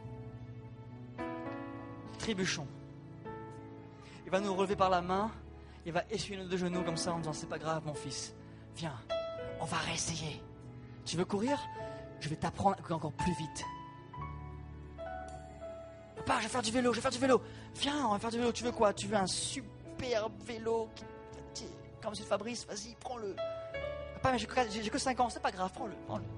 Trébuchons. Il va nous relever par la main, il va essuyer nos deux genoux comme ça en disant, c'est pas grave mon fils, viens, on va réessayer. Tu veux courir? Je vais t'apprendre à courir encore plus vite. Papa, je vais faire du vélo. Viens, on va faire du vélo. Tu veux quoi? Tu veux un super vélo comme c'est Fabrice? Vas-y, prends-le. Papa, mais j'ai que 5 ans, c'est pas grave, prends-le.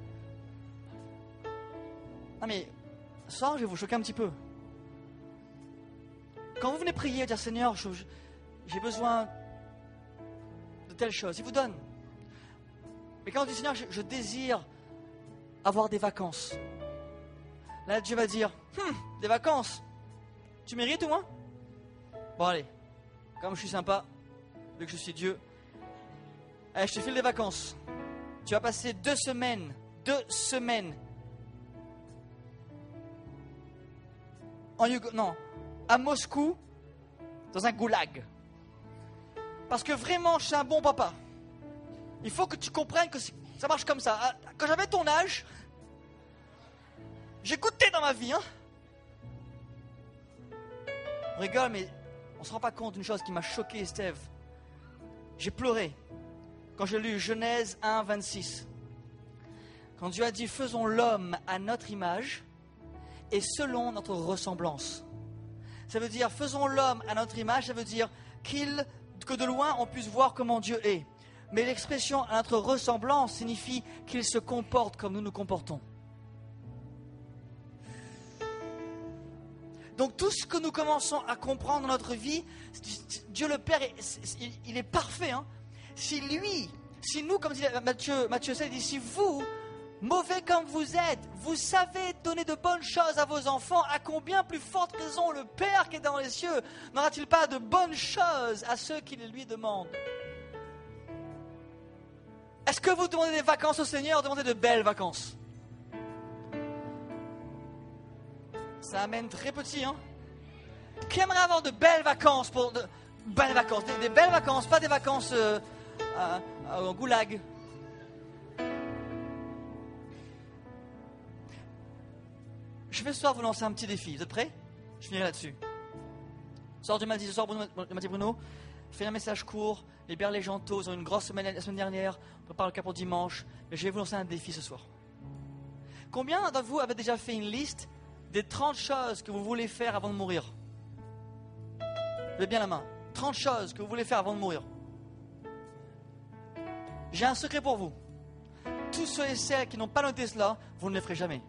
Non mais, ce soir, je vais vous choquer un petit peu. Quand vous venez prier, dire Seigneur, j'ai besoin de telle chose, il vous donne. Mais quand on dit Seigneur, je désire avoir des vacances. Là, Dieu va dire, des vacances, tu mérites ou moins? Bon allez, comme je suis sympa, vu que je suis Dieu, allez, je te file des vacances. Tu vas passer 2 semaines à Moscou, dans un goulag. Parce que vraiment, je suis un bon papa. Il faut que tu comprennes que ça marche comme ça. Quand j'avais ton âge, j'ai goûté dans ma vie. On rigole, mais on ne se rend pas compte d'une chose qui m'a choqué, Steve. J'ai pleuré quand j'ai lu Genèse 1, 26. Quand Dieu a dit, faisons l'homme à notre image et selon notre ressemblance. Ça veut dire, faisons l'homme à notre image, ça veut dire que de loin on puisse voir comment Dieu est. Mais l'expression à notre ressemblance signifie qu'il se comporte comme nous nous comportons. Donc tout ce que nous commençons à comprendre dans notre vie, Dieu le Père, il est parfait. Hein. Si nous, comme dit Matthieu 7, il dit, si vous, mauvais comme vous êtes, vous savez donner de bonnes choses à vos enfants, à combien plus forte raison le Père qui est dans les cieux n'aura-t-il pas de bonnes choses à ceux qui les lui demandent? Est-ce que vous demandez des vacances au Seigneur? Demandez de belles vacances. Ça amène très petit, hein? Qui aimerait avoir de belles vacances des belles vacances, pas des vacances au goulag. Je vais ce soir vous lancer un petit défi. Vous êtes prêts? Je finirai là-dessus. Ce soir, Bruno, fais un message court. Les Berlés Gentaux ont une grosse semaine la semaine dernière. On prépare le cas pour dimanche. Mais je vais vous lancer un défi ce soir. Combien d'entre vous avez déjà fait une liste des 30 choses que vous voulez faire avant de mourir? Levez bien la main. 30 choses que vous voulez faire avant de mourir. J'ai un secret pour vous. Tous ceux et celles qui n'ont pas noté cela, vous ne le ferez jamais.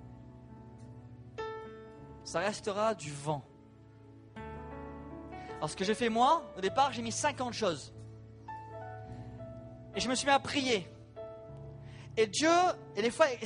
Ça restera du vent. Alors ce que j'ai fait moi, au départ, j'ai mis 50 choses. Et je me suis mis à prier. Et Dieu, et des fois...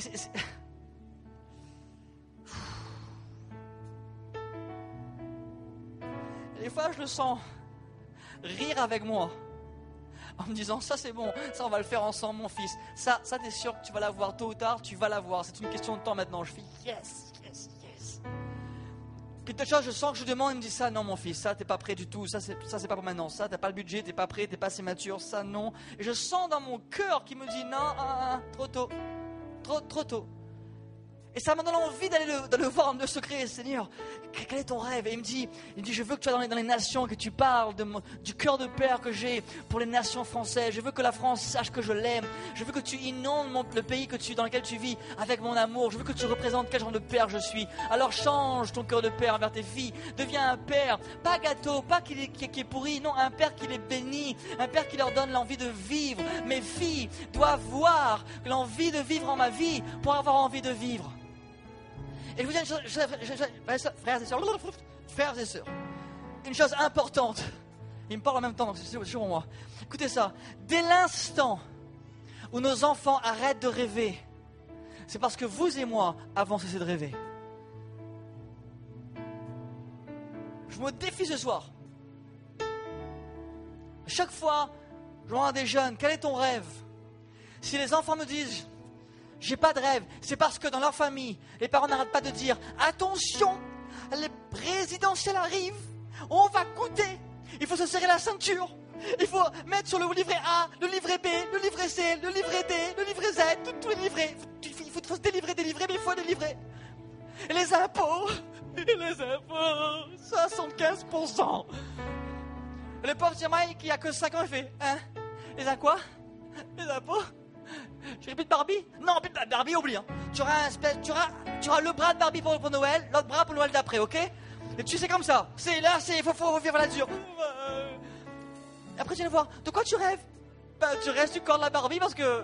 Et des fois, je le sens rire avec moi. En me disant, ça c'est bon, ça on va le faire ensemble mon fils. Ça t'es sûr que tu vas l'avoir tôt ou tard, tu vas l'avoir. C'est une question de temps maintenant. Je fais yes. Puis d'autres choses, je sens que je demande, il me dit ça, non mon fils, ça t'es pas prêt du tout, ça c'est pas pour maintenant, ça t'as pas le budget, t'es pas prêt, t'es pas assez mature, ça non. Et je sens dans mon cœur qui me dit non, trop tôt, trop tôt. Et ça m'a donné envie d'aller le voir en deux secrets. Seigneur, quel est ton rêve? Et il me dit, je veux que tu sois dans les nations, que tu parles du cœur de père que j'ai pour les nations françaises. Je veux que la France sache que je l'aime. Je veux que tu inondes le pays dans lequel tu vis avec mon amour. Je veux que tu représentes quel genre de père je suis. Alors change ton cœur de père envers tes filles. Deviens un père, pas gâteau, pas qui est pourri. Non, un père qui les bénit, un père qui leur donne l'envie de vivre. Mes filles doivent voir l'envie de vivre en ma vie pour avoir envie de vivre. Et je vous dis une chose, frères et sœurs, une chose importante. Il me parle en même temps, donc c'est toujours moi. Écoutez ça. Dès l'instant où nos enfants arrêtent de rêver, c'est parce que vous et moi avons cessé de rêver. Je me défie ce soir. À chaque fois, je vois des jeunes, quel est ton rêve? Si les enfants me disent, j'ai pas de rêve, c'est parce que dans leur famille, les parents n'arrêtent pas de dire attention, les présidentielles arrivent, on va goûter, il faut se serrer la ceinture, il faut mettre sur le livret A, le livret B, le livret C, le livret D, le livret Z, tous les livrets. Il faut se délivrer, mais il faut délivrer. Et les impôts, 75%. Le pauvre Jamaï qui a que 5 ans, il fait hein? Les quoi? Les impôts? Tu répètes Barbie? Non, Barbie, oublie. Hein. Tu auras le bras de Barbie pour Noël, l'autre bras pour Noël d'après, ok? Et tu sais comme ça. Il faut vivre la dure. Et après tu vas voir, de quoi tu rêves? Tu rêves du corps de la Barbie parce que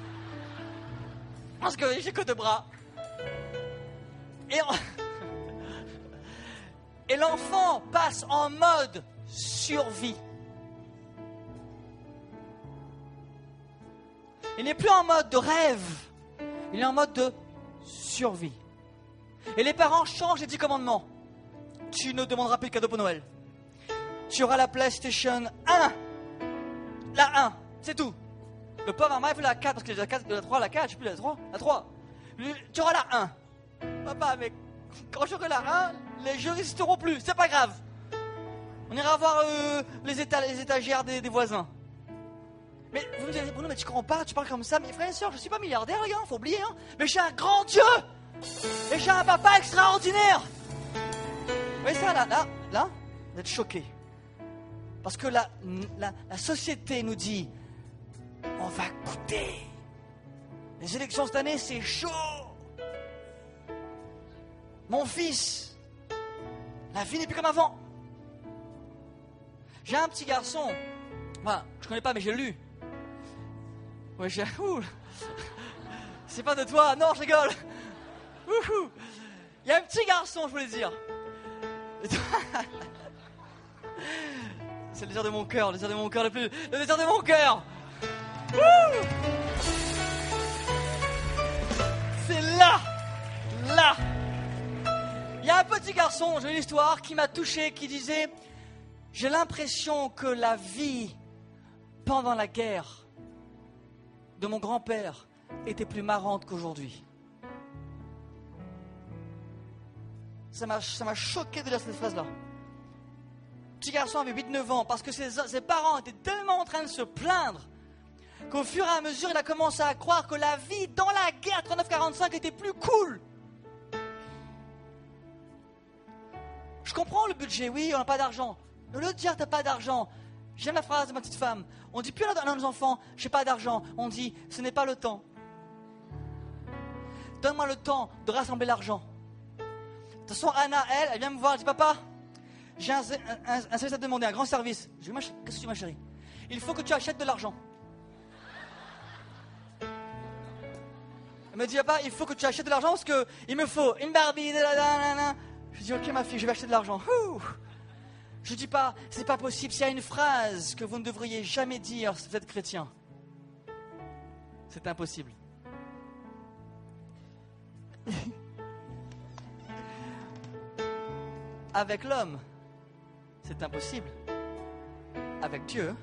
j'ai que 2 bras. Et l'enfant passe en mode survie. Il n'est plus en mode de rêve, il est en mode de survie. Et les parents changent les 10 commandements. Tu ne demanderas plus de cadeau pour Noël. Tu auras la PlayStation 1. La 1, c'est tout. Le pauvre Armand, il veut la 4, parce que la 4, la 3, la 4, je sais plus, la 3. La 3. Tu auras la 1. Papa, mais quand j'aurai la 1, les jeux n'existeront plus, c'est pas grave. On ira voir les étagères des voisins. Mais vous me dites, Bruno, mais tu parles comme ça. Mais frères et sœurs, je ne suis pas milliardaire, les gars, faut oublier. Hein. Mais j'ai un grand Dieu. Et j'ai un papa extraordinaire. Vous voyez ça, là, vous êtes choqués. Parce que la société nous dit, on va goûter. Les élections cette année, c'est chaud. Mon fils, la vie n'est plus comme avant. J'ai un petit garçon, enfin, je ne connais pas, mais j'ai lu. Ouais, c'est pas de toi, non, je rigole. Il y a un petit garçon, je voulais dire. C'est le désir de mon cœur, le désir de mon cœur, le désir de mon cœur. C'est là. Il y a un petit garçon, j'ai une histoire qui m'a touché, qui disait, j'ai l'impression que la vie pendant la guerre de mon grand-père était plus marrante qu'aujourd'hui. Ça m'a choqué de lire cette phrase-là. Petit garçon avait 8-9 ans parce que ses parents étaient tellement en train de se plaindre qu'au fur et à mesure, il a commencé à croire que la vie dans la guerre 39-45 était plus cool. Je comprends le budget, oui, on n'a pas d'argent. Ne le dire, t'as pas d'argent. J'aime la phrase de ma petite femme. On dit plus à nos enfants, j'ai pas d'argent. On dit, ce n'est pas le temps. Donne-moi le temps de rassembler l'argent. De toute façon, Anna, elle vient me voir, elle dit, papa, j'ai un service à te demander, un grand service. Je dis, qu'est-ce que tu dis, ma chérie? Il faut que tu achètes de l'argent. Elle me dit, papa, il faut que tu achètes de l'argent parce qu'il me faut une Barbie. Je dis, ok ma fille, je vais acheter de l'argent. Je ne dis pas, c'est pas possible. S'il y a une phrase que vous ne devriez jamais dire si vous êtes chrétien, c'est impossible. Avec l'homme, c'est impossible. Avec Dieu,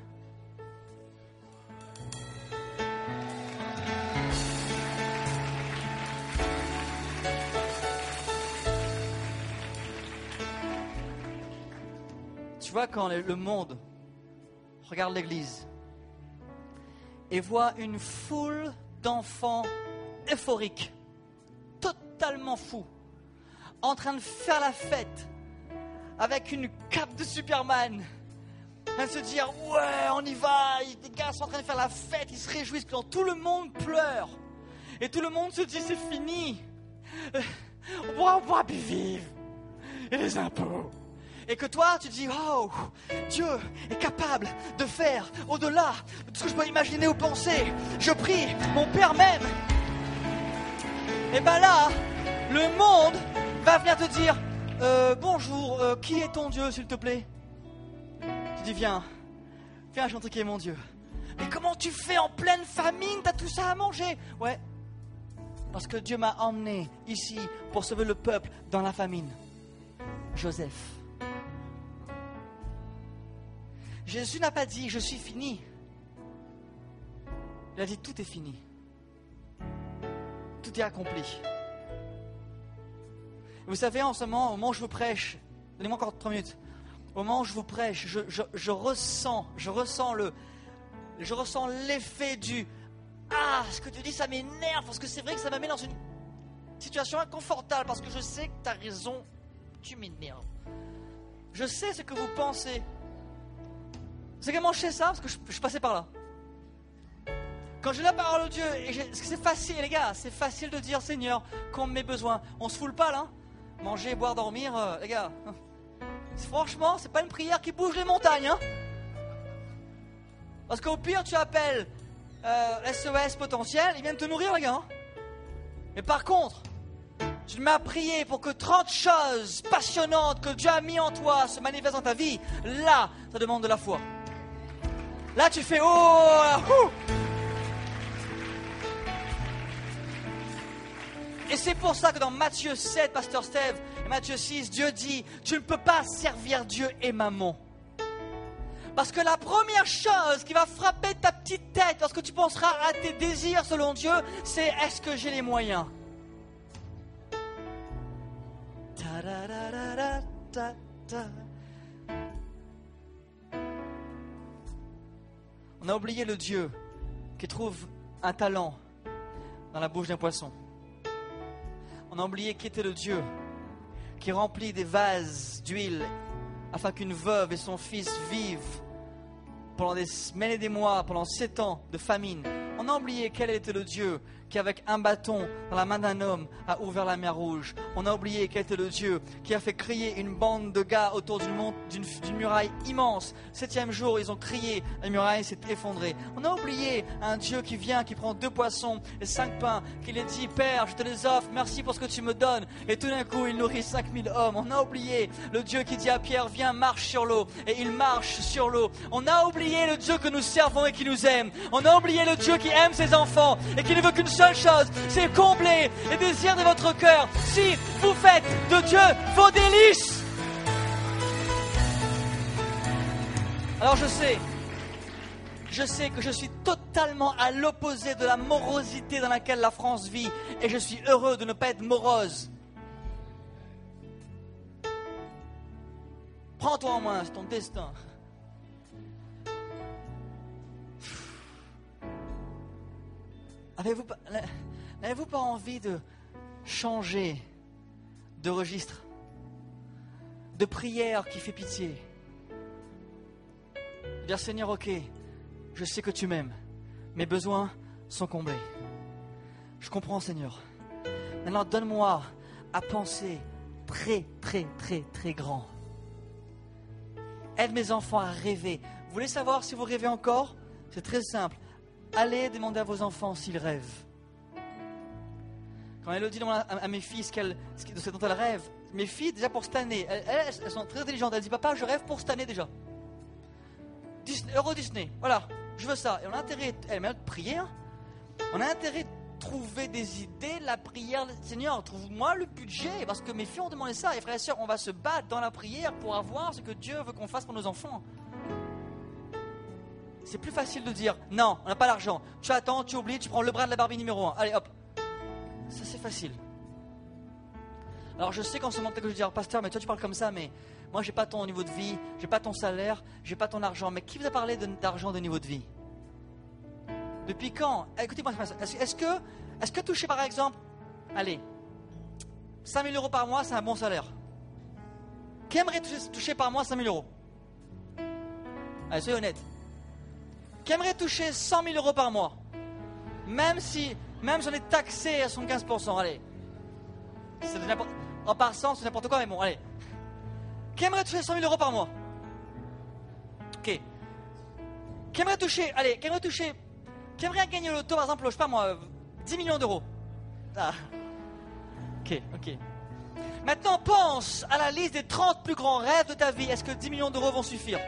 Tu vois, quand le monde regarde l'église et voit une foule d'enfants euphoriques, totalement fous, en train de faire la fête avec une cape de Superman, à se dire ouais, on y va, les gars sont en train de faire la fête, ils se réjouissent quand tout le monde pleure et tout le monde se dit c'est fini, on pourra plus vivre, et les impôts. Et que toi, tu dis, oh, Dieu est capable de faire au-delà de ce que je peux imaginer ou penser. Je prie, mon Père m'aime. Et bien là, le monde va venir te dire, bonjour, qui est ton Dieu, s'il te plaît? Tu dis, viens, chanter qui est mon Dieu. Mais comment tu fais en pleine famine? T'as tout ça à manger? Ouais, parce que Dieu m'a emmené ici pour sauver le peuple dans la famine. Joseph. Jésus n'a pas dit « je suis fini ». Il a dit « tout est fini ». Tout est accompli. Vous savez, en ce moment, au moment où je vous prêche, donnez-moi encore 3 minutes. Au moment où je vous prêche, je ressens l'effet du « ah, ce que tu dis, ça m'énerve » parce que c'est vrai que ça m'a mis dans une situation inconfortable parce que je sais que tu as raison, tu m'énerves. Je sais ce que vous pensez. C'est comment je sais ça? Parce que je suis passé par là. Quand j'ai la parole de Dieu, c'est facile les gars, c'est facile de dire Seigneur, comble mes besoins. On se foule pas là. Manger, boire, dormir, les gars. Franchement, c'est pas une prière qui bouge les montagnes. Hein? Parce qu'au pire, tu appelles SOS potentiel, ils viennent te nourrir les gars. Hein? Mais par contre, tu m'as prié pour que 30 choses passionnantes que Dieu a mis en toi se manifestent dans ta vie. Là, ça demande de la foi. Là, tu fais oh. Et c'est pour ça que dans Matthieu 7, Pasteur Steve, et Matthieu 6, Dieu dit, tu ne peux pas servir Dieu et maman. Parce que la première chose qui va frapper ta petite tête lorsque tu penseras à tes désirs selon Dieu, c'est est-ce que j'ai les moyens? On a oublié le Dieu qui trouve un talent dans la bouche d'un poisson. On a oublié qui était le Dieu qui remplit des vases d'huile afin qu'une veuve et son fils vivent pendant des semaines et des mois, pendant 7 ans de famine. On a oublié quel était le Dieu qui, avec un bâton dans la main d'un homme, a ouvert la mer Rouge. On a oublié quel était le Dieu qui a fait crier une bande de gars autour d'une muraille immense. 7e jour, ils ont crié, la muraille s'est effondrée. On a oublié un Dieu qui vient, qui prend 2 poissons et 5 pains, qui les dit, Père, je te les offre, merci pour ce que tu me donnes. Et tout d'un coup, il nourrit 5000 hommes. On a oublié le Dieu qui dit à Pierre, viens, marche sur l'eau. Et il marche sur l'eau. On a oublié le Dieu que nous servons et qui nous aime. On a oublié le Dieu qui aime ses enfants et qui ne veut qu'une seule chose, c'est combler les désirs de votre cœur. Si vous faites de Dieu vos délices. Alors je sais que je suis totalement à l'opposé de la morosité dans laquelle la France vit et je suis heureux de ne pas être morose. Prends-toi en main, c'est ton destin. N'avez-vous pas envie de changer de registre, de prière qui fait pitié? Dire Seigneur, ok, je sais que tu m'aimes, mes besoins sont comblés. Je comprends Seigneur. Maintenant donne-moi à penser très très très très grand. Aide mes enfants à rêver. Vous voulez savoir si vous rêvez encore? C'est très simple. Allez demander à vos enfants s'ils rêvent. Quand Elodie demande à mes filles ce dont elles rêvent, mes filles, déjà pour cette année, elles sont très intelligentes. Elles disent, papa, je rêve pour cette année déjà. Euro Disney, voilà, je veux ça. Et on a intérêt, elles m'ont prié, hein. On a intérêt de trouver des idées, la prière. Seigneur, trouve-moi le budget, parce que mes filles ont demandé ça. Et frères et sœurs, on va se battre dans la prière pour avoir ce que Dieu veut qu'on fasse pour nos enfants. C'est plus facile de dire, non, on n'a pas l'argent. Tu attends, tu oublies, tu prends le bras de la Barbie numéro 1. Allez, hop. Ça, c'est facile. Alors je sais qu'en ce moment, peut-être que je vais dire, pasteur, mais toi tu parles comme ça, mais moi j'ai pas ton niveau de vie, j'ai pas ton salaire, j'ai pas ton argent. Mais qui vous a parlé d'argent, de niveau de vie? Depuis quand? Écoutez-moi, est-ce que toucher par exemple, allez, 5 000 euros par mois, c'est un bon salaire? Qui aimerait toucher par mois 5 000 euros? Allez, soyez honnête. Qui aimerait toucher 100 000 euros par mois? Même j'en ai taxé à 75%, allez. En passant, c'est n'importe quoi, mais bon, allez. Qui aimerait toucher 100 000 euros par mois? Ok. Qui aimerait gagner au loto, par exemple, je sais pas moi, 10 millions d'euros? Ah. Ok. Maintenant, pense à la liste des 30 plus grands rêves de ta vie. Est-ce que 10 millions d'euros vont suffire?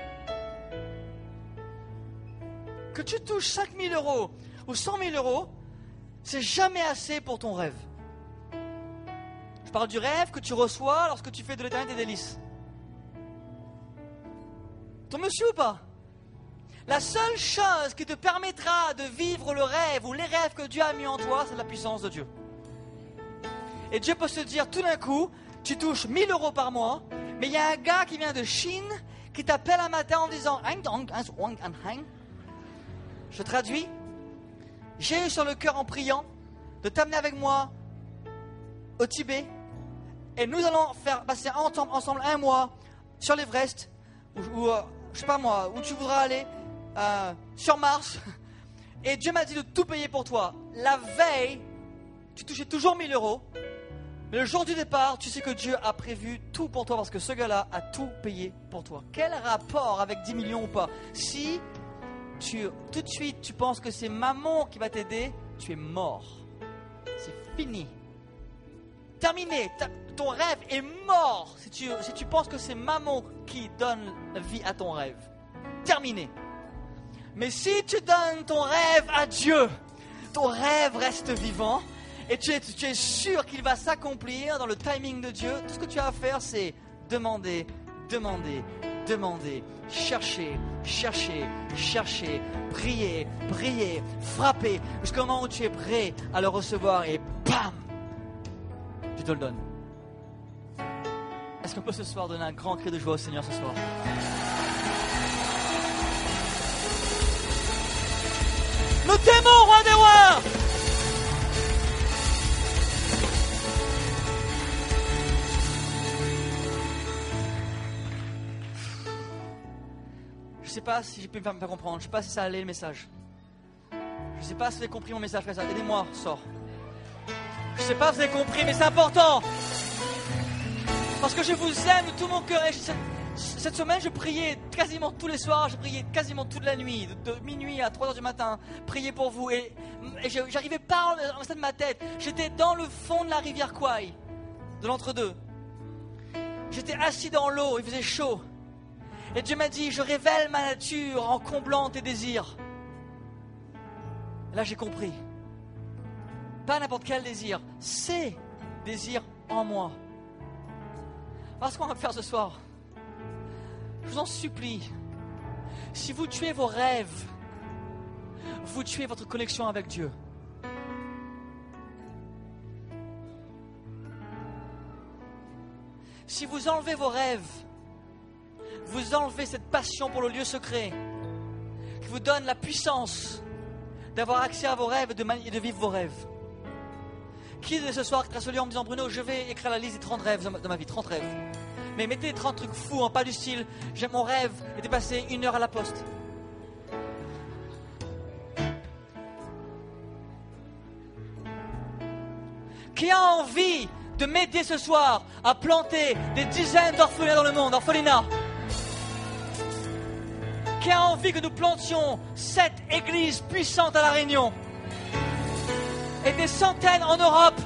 Que tu touches 5 000 euros ou 100 000 euros, c'est jamais assez pour ton rêve. Je parle du rêve que tu reçois lorsque tu fais de l'éternité des délices. Ton monsieur ou pas? La seule chose qui te permettra de vivre le rêve ou les rêves que Dieu a mis en toi, c'est la puissance de Dieu. Et Dieu peut se dire tout d'un coup, tu touches 1 000 euros par mois, mais il y a un gars qui vient de Chine qui t'appelle un matin en disant, je traduis, j'ai eu sur le cœur en priant de t'amener avec moi au Tibet et nous allons faire passer ensemble un mois sur l'Everest ou je sais pas moi, où tu voudras aller, sur Mars. Et Dieu m'a dit de tout payer pour toi. La veille, tu touchais toujours 1 000 euros. Mais le jour du départ, tu sais que Dieu a prévu tout pour toi parce que ce gars-là a tout payé pour toi. Quel rapport avec 10 millions ou pas? Si tout de suite tu penses que c'est maman qui va t'aider, tu es mort. C'est fini. Terminé. Ton rêve est mort si tu penses que c'est maman qui donne la vie à ton rêve. Terminé. Mais si tu donnes ton rêve à Dieu, ton rêve reste vivant. Et tu es sûr qu'il va s'accomplir dans le timing de Dieu. Tout ce que tu as à faire, c'est demander, chercher, prier, frapper, jusqu'au moment où tu es prêt à le recevoir et bam, tu te le donnes. Est-ce qu'on peut ce soir donner un grand cri de joie au Seigneur ce soir? Nous t'aimons, roi des rois! Je ne sais pas si j'ai pu me faire comprendre. Je ne sais pas si ça allait le message. Je ne sais pas si vous avez compris mon message. Aidez-moi, sors. Je ne sais pas si vous avez compris, mais c'est important. Parce que je vous aime de tout mon cœur. Et cette semaine, je priais quasiment tous les soirs. Je priais quasiment toute la nuit. De minuit à 3h du matin. Prier pour vous. Et je n'arrivais pas à ça de ma tête. J'étais dans le fond de la rivière Kwai. De l'entre-deux. J'étais assis dans l'eau. Il faisait chaud. Et Dieu m'a dit, je révèle ma nature en comblant tes désirs. Et là, j'ai compris. Pas n'importe quel désir. Ces désirs en moi. Voilà ce qu'on va faire ce soir. Je vous en supplie. Si vous tuez vos rêves, vous tuez votre connexion avec Dieu. Si vous enlevez vos rêves, vous enlevez cette passion pour le lieu secret qui vous donne la puissance d'avoir accès à vos rêves et de vivre vos rêves. Qui est ce soir qui reste au lieu en me disant, Bruno, je vais écrire la liste des 30 rêves de ma vie, 30 rêves. Mais mettez 30 trucs fous, pas du style, mon rêve était passer 1 heure à la poste. Qui a envie de m'aider ce soir à planter des dizaines d'orphelins dans le monde, orphelinats? Qui a envie que nous plantions 7 églises puissantes à La Réunion et des centaines en Europe?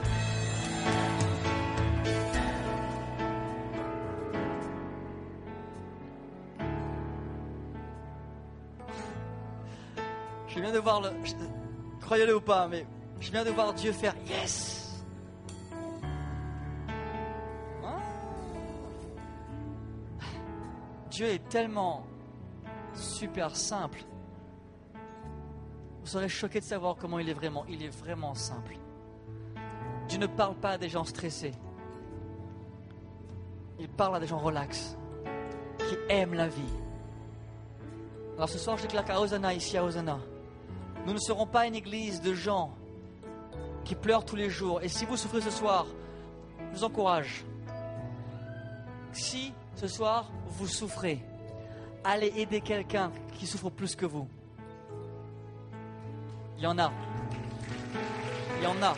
Je viens de voir croyez-le ou pas, mais je viens de voir Dieu faire yes. Dieu est tellement super simple. Vous serez choqués de savoir comment il est vraiment. Il est vraiment simple. Dieu ne parle pas à des gens stressés. Il parle à des gens relax, qui aiment la vie. Alors ce soir, je déclare qu'à Hosanna, ici à Hosanna, nous ne serons pas une église de gens qui pleurent tous les jours. Et si vous souffrez ce soir, je vous encourage. Si ce soir, vous souffrez, allez aider quelqu'un qui souffre plus que vous. Il y en a. Il y en a.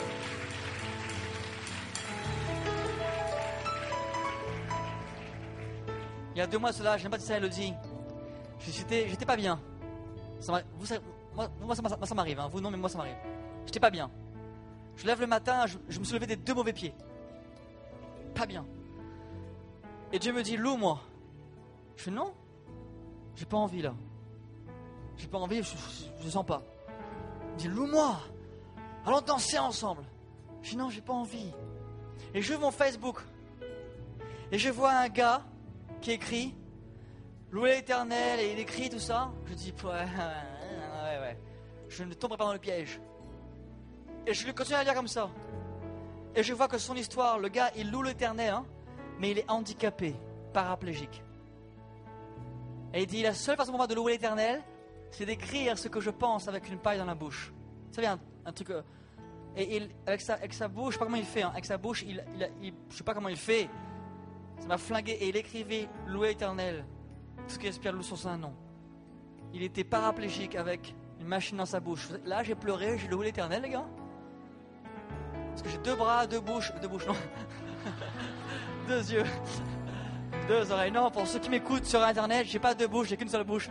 Il y a 2 mois de cela, je n'ai pas dit ça à Elodie. J'étais pas bien. Moi, ça m'arrive. Hein. Vous, non, mais moi, ça m'arrive. J'étais pas bien. Je lève le matin, je me suis levé des 2 mauvais pieds. Pas bien. Et Dieu me dit, loue-moi. Je fais non. J'ai pas envie là. J'ai pas envie, je sens pas. Il me dit, loue-moi. Allons danser ensemble. Je dis non, j'ai pas envie. Et je vais mon Facebook. Et je vois un gars qui écrit louer l'Éternel, et il écrit tout ça. Je dis ouais. Je ne tomberai pas dans le piège. Et je lui continue à lire comme ça. Et je vois que son histoire, le gars, il loue l'Éternel, hein, mais il est handicapé, paraplégique. Et il dit, la seule façon pour moi de louer l'Éternel, c'est d'écrire ce que je pense avec une paille dans la bouche. Vous savez, un truc... Et avec sa bouche, je sais pas comment il fait, hein, avec sa bouche, je sais pas comment il fait. Ça m'a flingué. Et il écrivait louer l'Éternel, tout ce qui respire loue son saint nom. Il était paraplégique avec une machine dans sa bouche. Là, j'ai pleuré, j'ai loué l'Éternel, les gars. Parce que j'ai 2 bras, 2 bouches, non. 2 yeux, 2 oreilles. Non, pour ceux qui m'écoutent sur Internet, j'ai pas 2 bouches, j'ai qu'une seule bouche.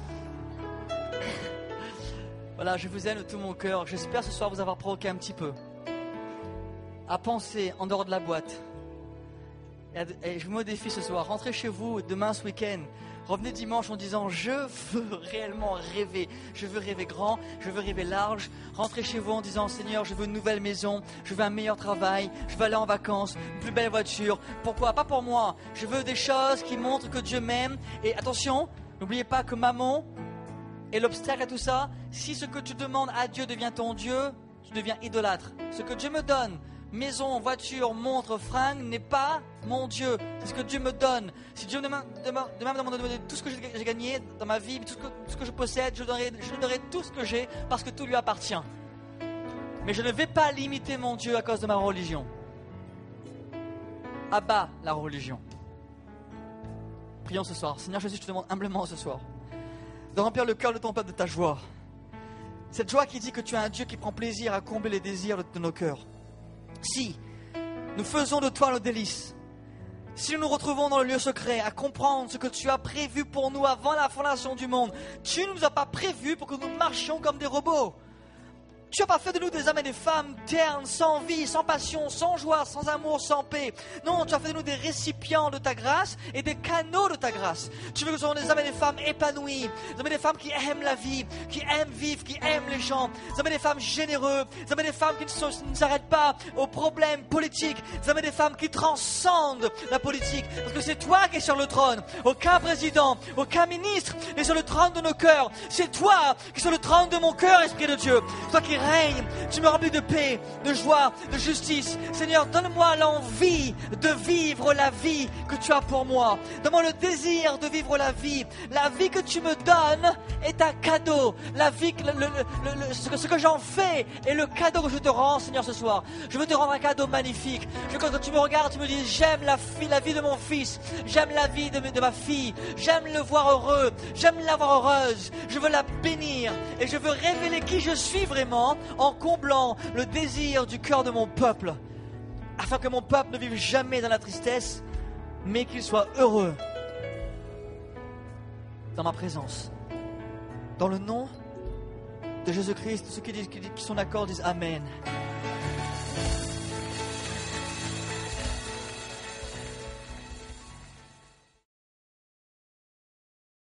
Voilà, je vous aime de tout mon cœur. J'espère ce soir vous avoir provoqué un petit peu à penser en dehors de la boîte. Et je vous mets au défi ce soir. Rentrez chez vous demain ce week-end. Revenez dimanche en disant je veux réellement rêver. Je veux rêver grand, je veux rêver large. Rentrez chez vous en disant Seigneur, je veux une nouvelle maison, je veux un meilleur travail, je veux aller en vacances, une plus belle voiture. Pourquoi? Pas pour moi. Je veux des choses qui montrent que Dieu m'aime. Et attention, n'oubliez pas que maman est l'obstacle à tout ça. Si ce que tu demandes à Dieu devient ton Dieu, tu deviens idolâtre. Ce que Dieu me donne, maison, voiture, montre, fringue, n'est pas mon Dieu. C'est ce que Dieu me donne. Si Dieu demain me demande de donner tout ce que j'ai gagné dans ma vie, tout ce que je possède, je lui donnerai tout ce que j'ai parce que tout lui appartient. Mais je ne vais pas limiter mon Dieu à cause de ma religion. Abat la religion. Prions ce soir. Seigneur Jésus, je te demande humblement ce soir de remplir le cœur de ton peuple de ta joie. Cette joie qui dit que tu es un Dieu qui prend plaisir à combler les désirs de nos cœurs. Si nous faisons de toi nos délices, si nous nous retrouvons dans le lieu secret à comprendre ce que tu as prévu pour nous avant la fondation du monde, tu ne nous as pas prévu pour que nous marchions comme des robots. Tu n'as pas fait de nous des hommes et des femmes ternes, sans vie, sans passion, sans joie, sans amour, sans paix. Non, tu as fait de nous des récipients de ta grâce et des canaux de ta grâce. Tu veux que nous soyons des hommes et des femmes épanouis, des hommes et des femmes qui aiment la vie, qui aiment vivre, qui aiment les gens, des hommes et des femmes généreux, des hommes et des femmes qui ne s'arrêtent pas aux problèmes politiques, des hommes et des femmes qui transcendent la politique. Parce que c'est toi qui es sur le trône. Aucun président, aucun ministre n'est sur le trône de nos cœurs. C'est toi qui es sur le trône de mon cœur, Esprit de Dieu. Toi qui règne, tu me remplis de paix, de joie, de justice. Seigneur, donne-moi l'envie de vivre la vie que tu as pour moi. Donne-moi le désir de vivre la vie. La vie que tu me donnes est un cadeau. La vie, ce que j'en fais est le cadeau que je te rends, Seigneur, ce soir. Je veux te rendre un cadeau magnifique. Quand tu me regardes, tu me dis, j'aime la vie de mon fils. J'aime la vie de ma fille. J'aime le voir heureux. J'aime la voir heureuse. Je veux la bénir. Et je veux révéler qui je suis vraiment, en comblant le désir du cœur de mon peuple, afin que mon peuple ne vive jamais dans la tristesse, mais qu'il soit heureux dans ma présence. Dans le nom de Jésus-Christ, ceux qui sont d'accord disent Amen.